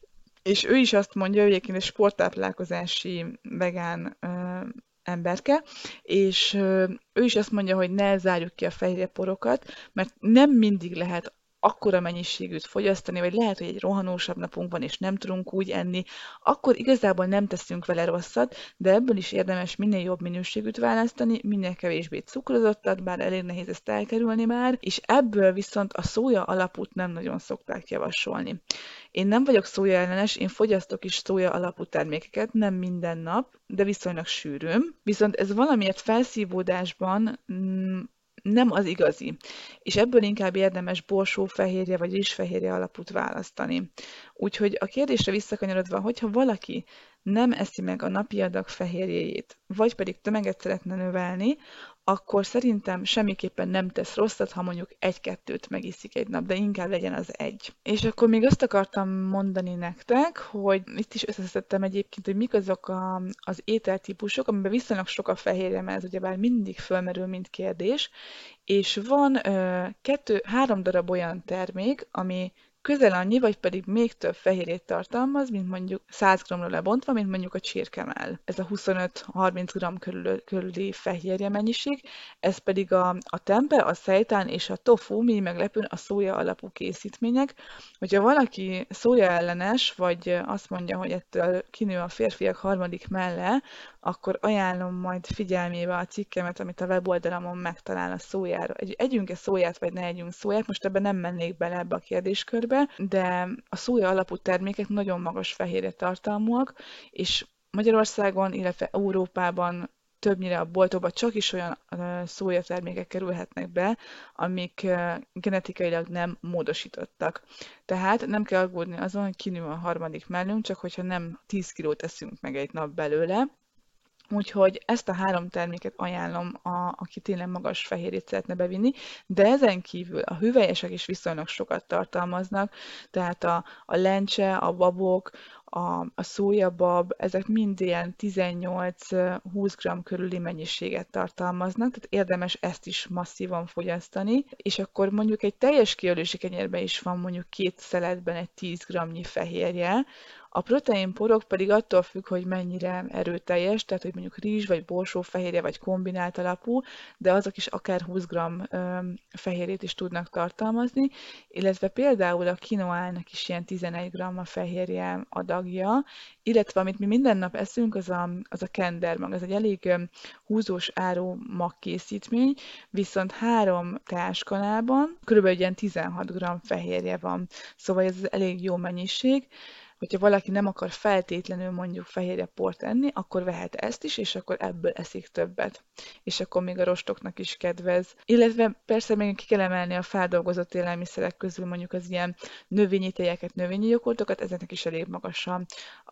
és ő is azt mondja, hogy egyébként egy sporttáplálkozási vegán ö, emberke, és ö, ő is azt mondja, hogy ne zárjuk ki a fehérjeporokat, mert nem mindig lehet akkora mennyiségűt fogyasztani, vagy lehet, hogy egy rohanósabb napunk van, és nem tudunk úgy enni, akkor igazából nem teszünk vele rosszat, de ebből is érdemes minél jobb minőségűt választani, minél kevésbé cukrozottat, bár elég nehéz ezt elkerülni már, és ebből viszont a szója alapút nem nagyon szokták javasolni. Én nem vagyok szója ellenes, én fogyasztok is szója alapú termékeket, nem minden nap, de viszonylag sűrűn, viszont ez valamiért felszívódásban mm, nem az igazi, és ebből inkább érdemes borsófehérje vagy rizsfehérje alapút választani. Úgyhogy a kérdésre visszakanyarodva, hogyha valaki nem eszi meg a napi adag fehérjéjét, vagy pedig tömeget szeretne növelni, akkor szerintem semmiképpen nem tesz rosszat, ha mondjuk egy-kettőt megiszik egy nap, de inkább legyen az egy. És akkor még azt akartam mondani nektek, hogy itt is összeszedtem egyébként, hogy mik azok a, az ételtípusok, amiben viszonylag sok a fehérje, mert ez ugyebár mindig fölmerül, mint kérdés, és van ö, kettő, három darab olyan termék, ami közel annyi, vagy pedig még több fehérjét tartalmaz, mint mondjuk száz grammra lebontva, mint mondjuk a csirkemell. Ez a huszonöt-harminc gramm körül, körüli fehérje mennyiség, ez pedig a, a tempe, a szeitan és a tofu, mi meglepően a szója alapú készítmények. Hogyha valaki szója ellenes, vagy azt mondja, hogy ettől kinő a férfiak harmadik melle, akkor ajánlom majd figyelmébe a cikkemet, amit a weboldalamon megtalál a szójára. Együnk-e szóját, vagy ne együnk szóját, most ebben nem mennék bele ebbe a kérdéskörbe, de a szója alapú termékek nagyon magas fehérje tartalmúak, és Magyarországon, illetve Európában többnyire a boltokban csak is olyan szójatermékek kerülhetnek be, amik genetikailag nem módosítottak. Tehát nem kell aggódni azon, hogy kinő a harmadik mellünk, csak hogyha nem tíz kilót teszünk meg egy nap belőle. Úgyhogy ezt a három terméket ajánlom, a, aki tényleg magas fehérjét szeretne bevinni, de ezen kívül a hüvelyesek is viszonylag sokat tartalmaznak, tehát a, a lencse, a babok, a, a szójabab, ezek mind ilyen tizennyolc-húsz gramm körüli mennyiséget tartalmaznak, tehát érdemes ezt is masszívan fogyasztani, és akkor mondjuk egy teljes kiölési kenyérben is van mondjuk két szeletben egy tíz grammnyi fehérje. A proteinporok pedig attól függ, hogy mennyire erőteljes, tehát hogy mondjuk rizs, vagy borsófehérje, vagy kombinált alapú, de azok is akár húsz gramm fehérjét is tudnak tartalmazni, illetve például a kinoának is ilyen tizenegy gramm a fehérje adagja, illetve amit mi minden nap eszünk, az a, az a kendermag, ez egy elég húzós áru magkészítmény, viszont három teáskanálban kb. Ilyen tizenhat gramm fehérje van, szóval ez elég jó mennyiség. Hogyha valaki nem akar feltétlenül mondjuk fehérjeport enni, akkor vehet ezt is, és akkor ebből eszik többet. És akkor még a rostoknak is kedvez. Illetve persze még ki kell emelni a feldolgozott élelmiszerek közül mondjuk az ilyen növényi tejeket, növényi joghurtokat, ezeknek is elég magas a,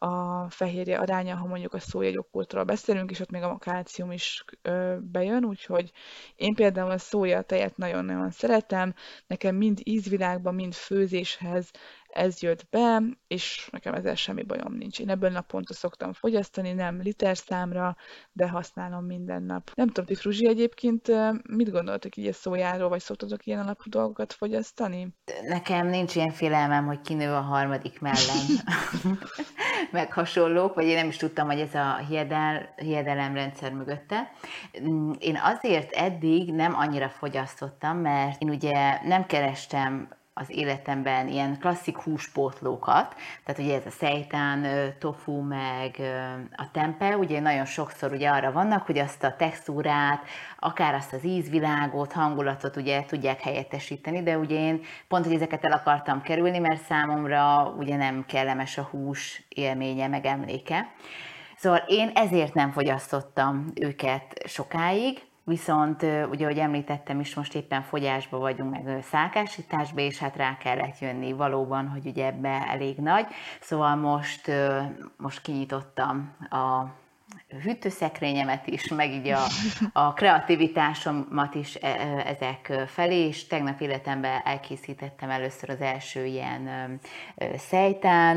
a fehérje aránya, ha mondjuk a szója joghurtról beszélünk, és ott még a kálcium is ö, bejön, úgyhogy én például a szója tejet nagyon-nagyon szeretem, nekem mind ízvilágban, mind főzéshez ez jött be, és nekem ezzel semmi bajom nincs. Én ebből naponta szoktam fogyasztani, nem literszámra, de használom minden nap. Nem tudom, ti Fruzsi egyébként mit gondoltok így a szójáról, vagy szoktatok ilyen alapú dolgokat fogyasztani? Nekem nincs ilyen félelmem, hogy kinő a harmadik mellem, meg hasonlók, vagy én nem is tudtam, hogy ez a hiedel, hiedelemrendszer mögötte. Én azért eddig nem annyira fogyasztottam, mert én ugye nem kerestem az életemben ilyen klasszik húspótlókat, tehát ugye ez a szeitan, tofu, meg a tempe, ugye nagyon sokszor ugye arra vannak, hogy azt a textúrát, akár azt az ízvilágot, hangulatot ugye tudják helyettesíteni, de ugye én pont, hogy ezeket el akartam kerülni, mert számomra ugye nem kellemes a hús élménye, meg emléke. Szóval én ezért nem fogyasztottam őket sokáig, viszont ugye, ahogy említettem is, most éppen fogyásba vagyunk, meg szálkásításba, és hát rá kellett jönni valóban, hogy ugye ebbe elég nagy. Szóval most, most kinyitottam a hűtőszekrényemet is, meg így a, a kreativitásomat is ezek felé, és tegnap életemben elkészítettem először az első ilyen szejtán,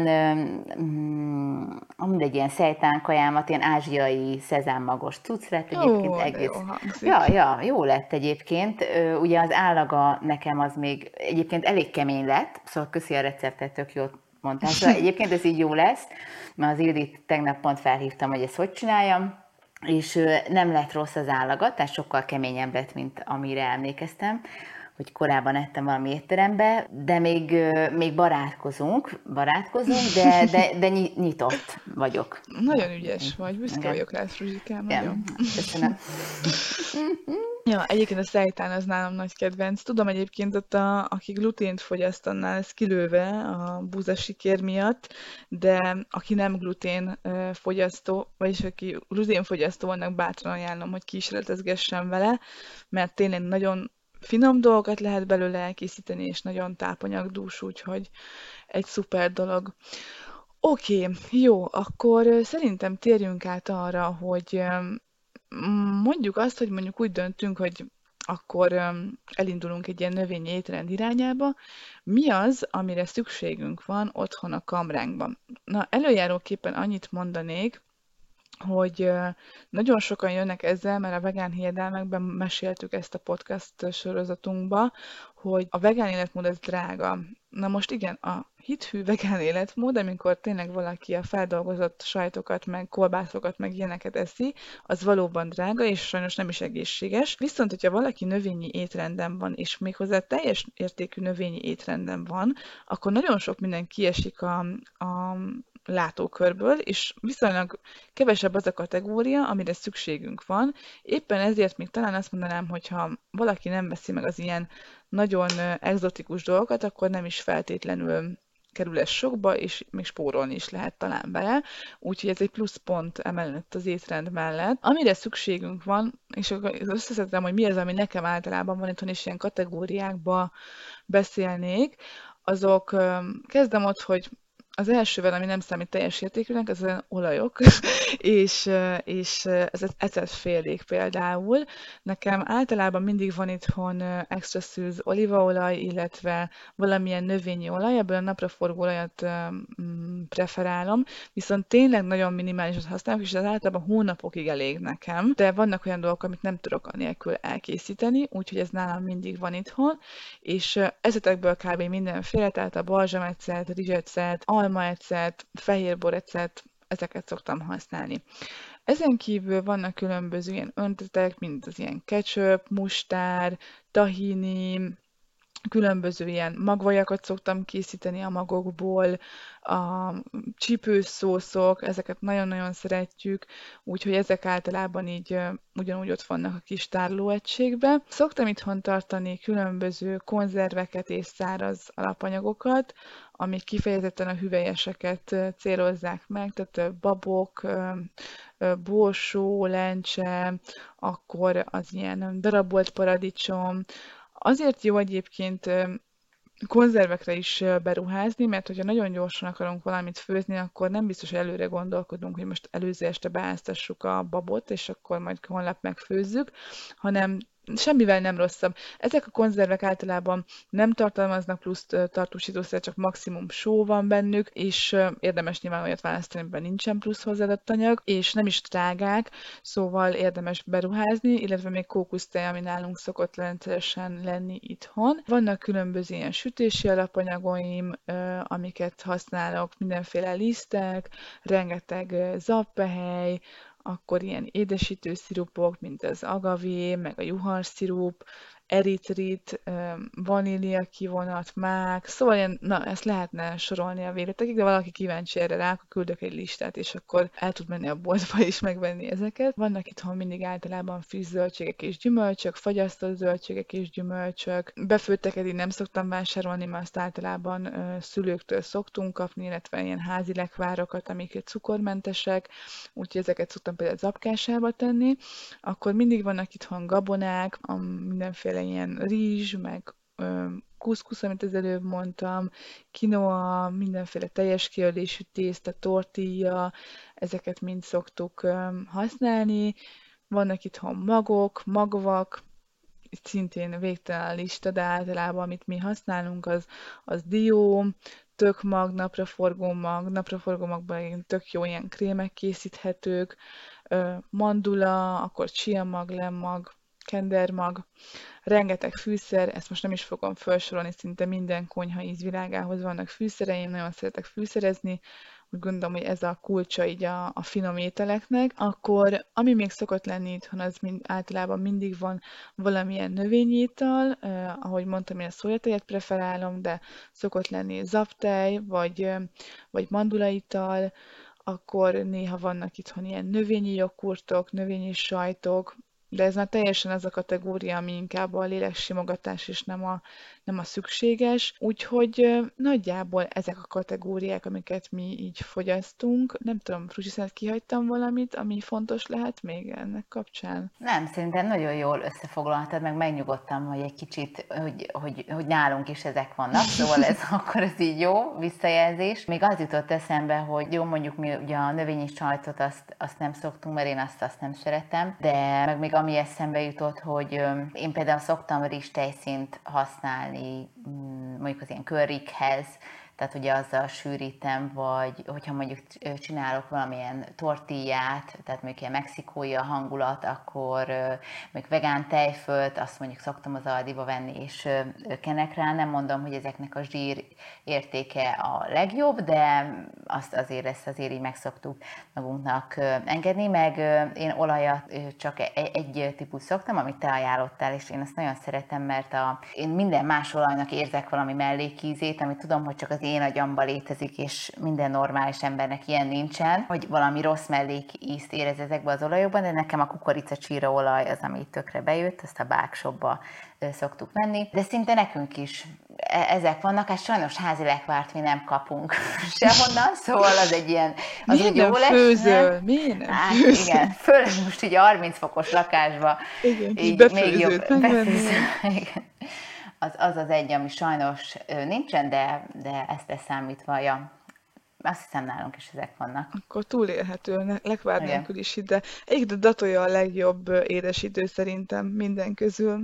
mindegy ilyen szejtán kajámat, ilyen ázsiai szezámmagos cucc lett egyébként. Ó, egész. Jó ja, ja, jó lett egyébként. Ugye az állaga nekem az még egyébként elég kemény lett, szóval köszi a receptet, tök jót mondtál. Szóval egyébként ez így jó lesz, mert az Ildit tegnap pont felhívtam, hogy ezt hogy csináljam, és nem lett rossz az állaga, tehát sokkal keményebb lett, mint amire emlékeztem, hogy korábban ettem valami étterembe, de még, még barátkozunk, barátkozunk, de, de, de nyitott vagyok. Nagyon ügyes vagy, büszke vagyok rá, Fruzsikám, nagyon. Köszönöm. Ja, egyébként a szejtán az nálam nagy kedvenc. Tudom egyébként ott, a, aki glutént fogyaszt, annál ez kilőve a búzasikér miatt, de aki nem glutén fogyasztó, vagyis aki glutén fogyasztó, annak bátran ajánlom, hogy kísérletezgessen vele, mert tényleg nagyon finom dolgokat lehet belőle elkészíteni, és nagyon tápanyagdús, úgyhogy egy szuper dolog. Oké, okay, jó, akkor szerintem térjünk át arra, hogy mondjuk azt, hogy mondjuk úgy döntünk, hogy akkor elindulunk egy ilyen növényi étrend irányába. Mi az, amire szükségünk van otthon a kamránkban? Na, előjáróképpen annyit mondanék, hogy nagyon sokan jönnek ezzel, mert a vegán hiedelmekben meséltük ezt a podcast sorozatunkba, hogy a vegán életmód ez drága. Na most igen, a hithű vegán életmód, amikor tényleg valaki a feldolgozott sajtokat, meg kolbászokat, meg ilyeneket eszi, az valóban drága, és sajnos nem is egészséges. Viszont, hogyha valaki növényi étrenden van, és méghozzá teljes értékű növényi étrenden van, akkor nagyon sok minden kiesik a, a látókörből, és viszonylag kevesebb az a kategória, amire szükségünk van. Éppen ezért még talán azt mondanám, hogy ha valaki nem veszi meg az ilyen nagyon egzotikus dolgokat, akkor nem is feltétlenül kerül ez sokba, és még spórolni is lehet talán vele. Úgyhogy ez egy pluszpont emellett az étrend mellett. Amire szükségünk van, és összeszedtem, hogy mi az, ami nekem általában van itthon, és ilyen kategóriákba beszélnék, azok kezdem ott, hogy az elsővel, ami nem számít teljes értékűnek, az olyan olajok, és, és ez ecetfélék például. Nekem általában mindig van itthon extra szűz olívaolaj, illetve valamilyen növényi olaj, ebből a napraforgó olajat mm, preferálom, viszont tényleg nagyon minimálisat használok, és ez általában hónapokig elég nekem, de vannak olyan dolgok, amit nem tudok anélkül elkészíteni, úgyhogy ez nálam mindig van itthon, és ecetekből kb. Mindenféle, tehát a balzsamecet, rizsecet, almaecet, fehérborecet, ezeket szoktam használni. Ezen kívül vannak különböző ilyen öntetek, mint az ilyen ketchup, mustár, tahini, különböző ilyen magvajakat szoktam készíteni a magokból, a csípőszószok, ezeket nagyon-nagyon szeretjük, úgyhogy ezek általában így ugyanúgy ott vannak a kis tárolóegységben. Szoktam itthon tartani különböző konzerveket és száraz alapanyagokat, amik kifejezetten a hüvelyeseket célozzák meg, tehát babok, borsó, lencse, akkor az ilyen darabolt paradicsom. Azért jó egyébként konzervekre is beruházni, mert hogyha nagyon gyorsan akarunk valamit főzni, akkor nem biztos, hogy előre gondolkodunk, hogy most előző este beáztassuk a babot, és akkor majd holnap megfőzzük, hanem semmivel nem rosszabb. Ezek a konzervek általában nem tartalmaznak plusz tartósítószer, csak maximum só van bennük, és érdemes nyilván olyat választani, amiben nincsen plusz hozzáadott anyag, és nem is drágák, szóval érdemes beruházni, illetve még kókusztej, ami nálunk szokott rendszeresen lenni itthon. Vannak különböző ilyen sütési alapanyagaim, amiket használok, mindenféle lisztek, rengeteg zappehely, akkor ilyen édesítő szirupok, mint az agavé, meg a juharszirup, eritrit, vanília kivonat, mák, szóval ilyen, na, ezt lehetne sorolni a végletekig, de valaki kíváncsi erre rá, akkor küldök egy listát, és akkor el tud menni a boltba is megvenni ezeket. Vannak itthon mindig általában friss zöldségek és gyümölcsök, fagyasztott zöldségek és gyümölcsök. Befőtteket így nem szoktam vásárolni, mert azt általában ö, szülőktől szoktunk kapni, illetve ilyen házi lekvárokat, amik cukormentesek, úgyhogy ezeket szoktam például zapkásába tenni. Akkor mindig vannak itthon gabonák, mindenféle ilyen rizs, meg ö, kuszkusz, amit az előbb mondtam, quinoa, mindenféle teljes kiöblésű tészta, tortilla, ezeket mind szoktuk öm, használni. Vannak itthon magok, magvak, itt szintén végtelen a lista, de általában amit mi használunk, az, az dió, tökmag, napraforgó mag, napraforgó magban ilyen tök jó ilyen krémek készíthetők, ö, mandula, akkor chia mag, lemmag, kendermag, rengeteg fűszer, ezt most nem is fogom felsorolni, szinte minden konyha ízvilágához vannak fűszerei, én nagyon szeretek fűszerezni, úgy gondolom, hogy ez a kulcsa így a, a finom ételeknek. Akkor ami még szokott lenni itthon, az mind, általában mindig van valamilyen növényi ital, eh, ahogy mondtam, én a szójatejet preferálom, de szokott lenni zaptej, vagy, eh, vagy mandulaital, akkor néha vannak itthon ilyen növényi joghurtok, növényi sajtok, de ez már teljesen az a kategória, ami inkább a léleksimogatás és nem a, nem a szükséges. Úgyhogy ö, nagyjából ezek a kategóriák, amiket mi így fogyasztunk. Nem tudom, Fruzsi, szerinted kihagytam valamit, ami fontos lehet még ennek kapcsán? Nem, szerintem nagyon jól összefoglaltad, meg megnyugodtam, hogy egy kicsit, hogy, hogy, hogy nálunk is ezek vannak, szóval ez akkor ez így jó visszajelzés. Még az jutott eszembe, hogy jó, mondjuk mi ugye a növényi sajtot azt, azt nem szoktunk, mert én azt, azt nem szeretem, de meg még ami eszembe jutott, hogy ö, én például szoktam rizstejszínt használni, mm, mondjuk az ilyen currykhez, tehát ugye azzal sűrítem, vagy hogyha mondjuk csinálok valamilyen tortillát, tehát mondjuk ilyen mexikói a hangulat, akkor mondjuk vegán tejfölt, azt mondjuk szoktam az Aldiba venni, és kenek rá. Nem mondom, hogy ezeknek a zsír értéke a legjobb, de azt azért ezt azért így meg szoktuk magunknak engedni, meg én olajat csak egy típus szoktam, amit te ajánlottál, és én azt nagyon szeretem, mert a, én minden más olajnak érzek valami mellékízét, amit tudom, hogy csak az én agyamban létezik, és minden normális embernek ilyen nincsen, hogy valami rossz mellékízt érez ezekben az olajokban, de nekem a kukoricacsíra olaj az, ami tökre bejött, azt a bákshopba szoktuk venni, de szinte nekünk is ezek vannak, hát sajnos házi lekvárt mi nem kapunk sehonnan, szóval az egy ilyen, az Miért úgy jó lesz. főzöl? Miért nem Hát főzöl? igen, főleg most így a harminc fokos lakásba, Igen, így még jobb befőzőt befőző. Az, az az egy, ami sajnos nincsen, de, de ezt leszámítva, ja, azt hiszem nálunk is ezek vannak. Akkor túlélhető, lekvár Igen. nélkül is, de egyik a datolja a legjobb édesítő szerintem minden közül.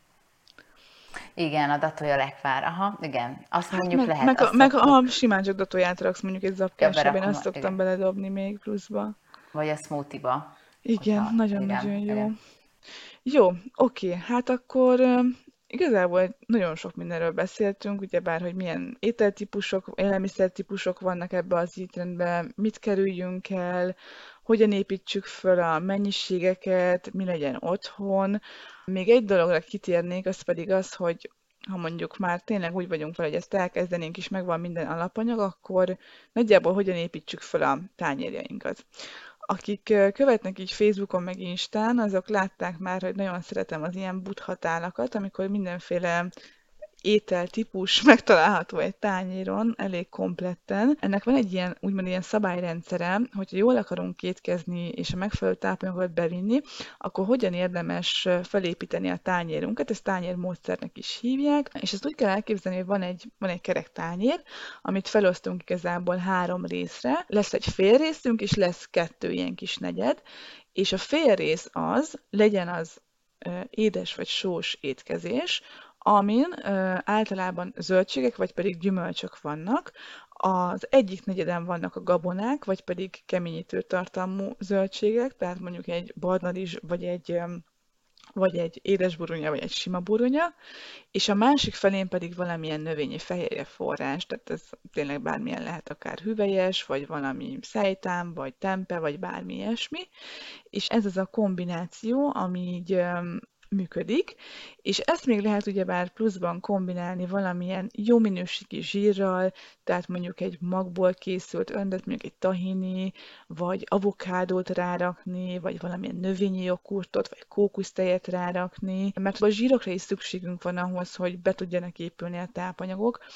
Igen, a datolja lekvár, aha, igen. Azt mondjuk Meg, lehet, meg, azt meg szoktuk, ha simán csak datóját raksz mondjuk egy ja, zapkásába, én berakom, azt szoktam igen. beledobni még pluszba. Vagy a smoothie-ba, Igen, hogyha, nagyon-nagyon igen, jó. igen. Jó, oké, hát akkor ö, igazából nagyon sok mindenről beszéltünk, ugyebár, hogy milyen ételtípusok, élelmiszertípusok vannak ebbe az étrendben, mit kerüljünk el, hogyan építsük föl a mennyiségeket, mi legyen otthon. Még egy dologra kitérnék, az pedig az, hogy ha mondjuk már tényleg úgy vagyunk vele, hogy ezt elkezdenénk is, megvan minden alapanyag, akkor nagyjából hogyan építsük föl a tányérjainkat. Akik ö, követnek így Facebookon meg Instán, azok látták már, hogy nagyon szeretem az ilyen buthatálakat, amikor mindenféle ételtípus megtalálható egy tányéron, elég kompletten. Ennek van egy ilyen, úgymond ilyen szabályrendszere, hogyha jól akarunk étkezni és a megfelelő tápanyagokat bevinni, akkor hogyan érdemes felépíteni a tányérunkat, ezt tányérmódszernek is hívják, és ezt úgy kell elképzelni, hogy van egy, van egy kerek tányér, amit felosztunk igazából három részre, lesz egy fél részünk, és lesz kettő ilyen kis negyed, és a fél rész az, legyen az ö, édes vagy sós étkezés, amin ö, általában zöldségek, vagy pedig gyümölcsök vannak. Az egyik negyeden vannak a gabonák, vagy pedig keményítő tartalmú zöldségek, tehát mondjuk egy barna rizs, vagy egy, ö, vagy egy édes burunya, vagy egy sima burunya, és a másik felén pedig valamilyen növényi fehérje forrás, tehát ez tényleg bármilyen lehet, akár hüvelyes, vagy valami szejtám, vagy tempe, vagy bármi ilyesmi, és ez az a kombináció, ami így ö, működik, és ezt még lehet ugyebár pluszban kombinálni valamilyen jó minőségi zsírral, tehát mondjuk egy magból készült öndet, mondjuk egy tahini, vagy avokádót rárakni, vagy valamilyen növényi joghurtot, vagy kókusztejet rárakni, mert a zsírokra is szükségünk van ahhoz, hogy be tudjanak épülni a tápanyagok.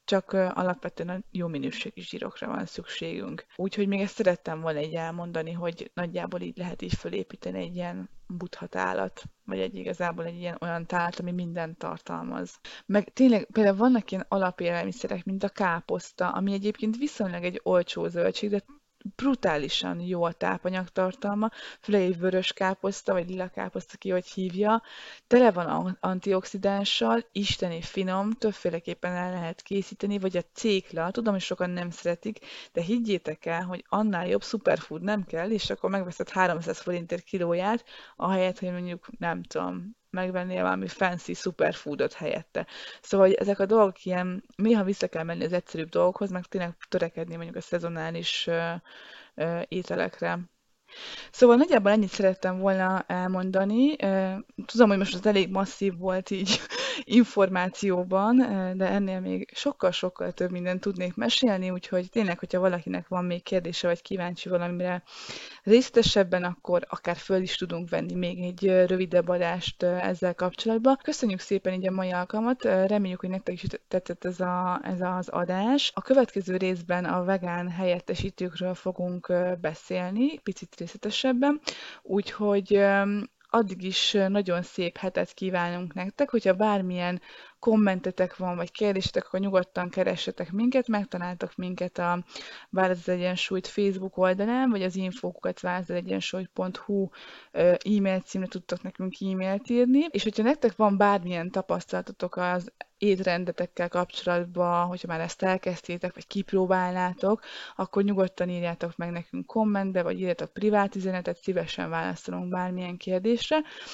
csak alapvetően jó minőségű zsírokra van szükségünk. Úgyhogy még ezt szerettem volna így elmondani, hogy nagyjából így lehet így fölépíteni egy ilyen buddha tálat, vagy egy igazából egy ilyen olyan tálat, ami mindent tartalmaz. Meg tényleg például vannak ilyen alapélelmiszerek, mint a káposzta, ami egyébként viszonylag egy olcsó zöldség, de brutálisan jó a tápanyagtartalma, főleg egy vörös káposzta, vagy lila káposzta, ki hogy hívja, tele van antioxidánssal, isteni finom, többféleképpen el lehet készíteni, vagy a cékla, tudom, hogy sokan nem szeretik, de higgyétek el, hogy annál jobb superfood nem kell, és akkor megveszed háromszáz forintért kilóját, ahelyett, hogy mondjuk, nem tudom, megvennél valami fancy superfoodot helyette. Szóval hogy ezek a dolgok ilyen, néha vissza kell menni az egyszerűbb dolgokhoz, meg tényleg törekedni mondjuk a szezonális ö, ö, ételekre. Szóval nagyjából ennyit szerettem volna elmondani. Tudom, hogy most az elég masszív volt így információban, de ennél még sokkal-sokkal több mindent tudnék mesélni, úgyhogy tényleg, hogyha valakinek van még kérdése, vagy kíváncsi valamire részletesebben, akkor akár föl is tudunk venni még egy rövidebb adást ezzel kapcsolatban. Köszönjük szépen így a mai alkalmat, reméljük, hogy nektek is tetszett ez, a, ez az adás. A következő részben a vegán helyettesítőkről fogunk beszélni, picit részletesebben, úgyhogy addig is nagyon szép hetet kívánunk nektek, hogyha bármilyen kommentetek van, vagy kérdésetek, akkor nyugodtan keressetek minket, megtaláltak minket a válaszategyensúlyt Facebook oldalán, vagy az infókukat válaszategyensúly pont hu e-mail címre tudtok nekünk e-mailt írni, és hogyha nektek van bármilyen tapasztalatotok az étrendetekkel kapcsolatban, hogyha már ezt elkezdtétek, vagy kipróbálnátok, akkor nyugodtan írjátok meg nekünk kommentbe, vagy írjátok privát üzenetet, szívesen válaszolunk bármilyen kérdésre.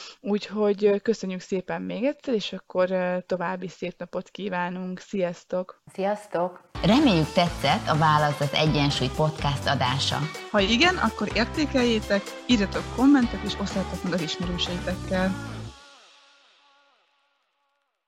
Úgyhogy köszönjük szépen még egyszer, és akkor további szép napot kívánunk. Sziasztok! Sziasztok! Reméljük tetszett a Válasz az Egyensúly podcast adása. Ha igen, akkor értékeljétek, írjatok kommentet, és osszátok meg az ismerőseitekkel.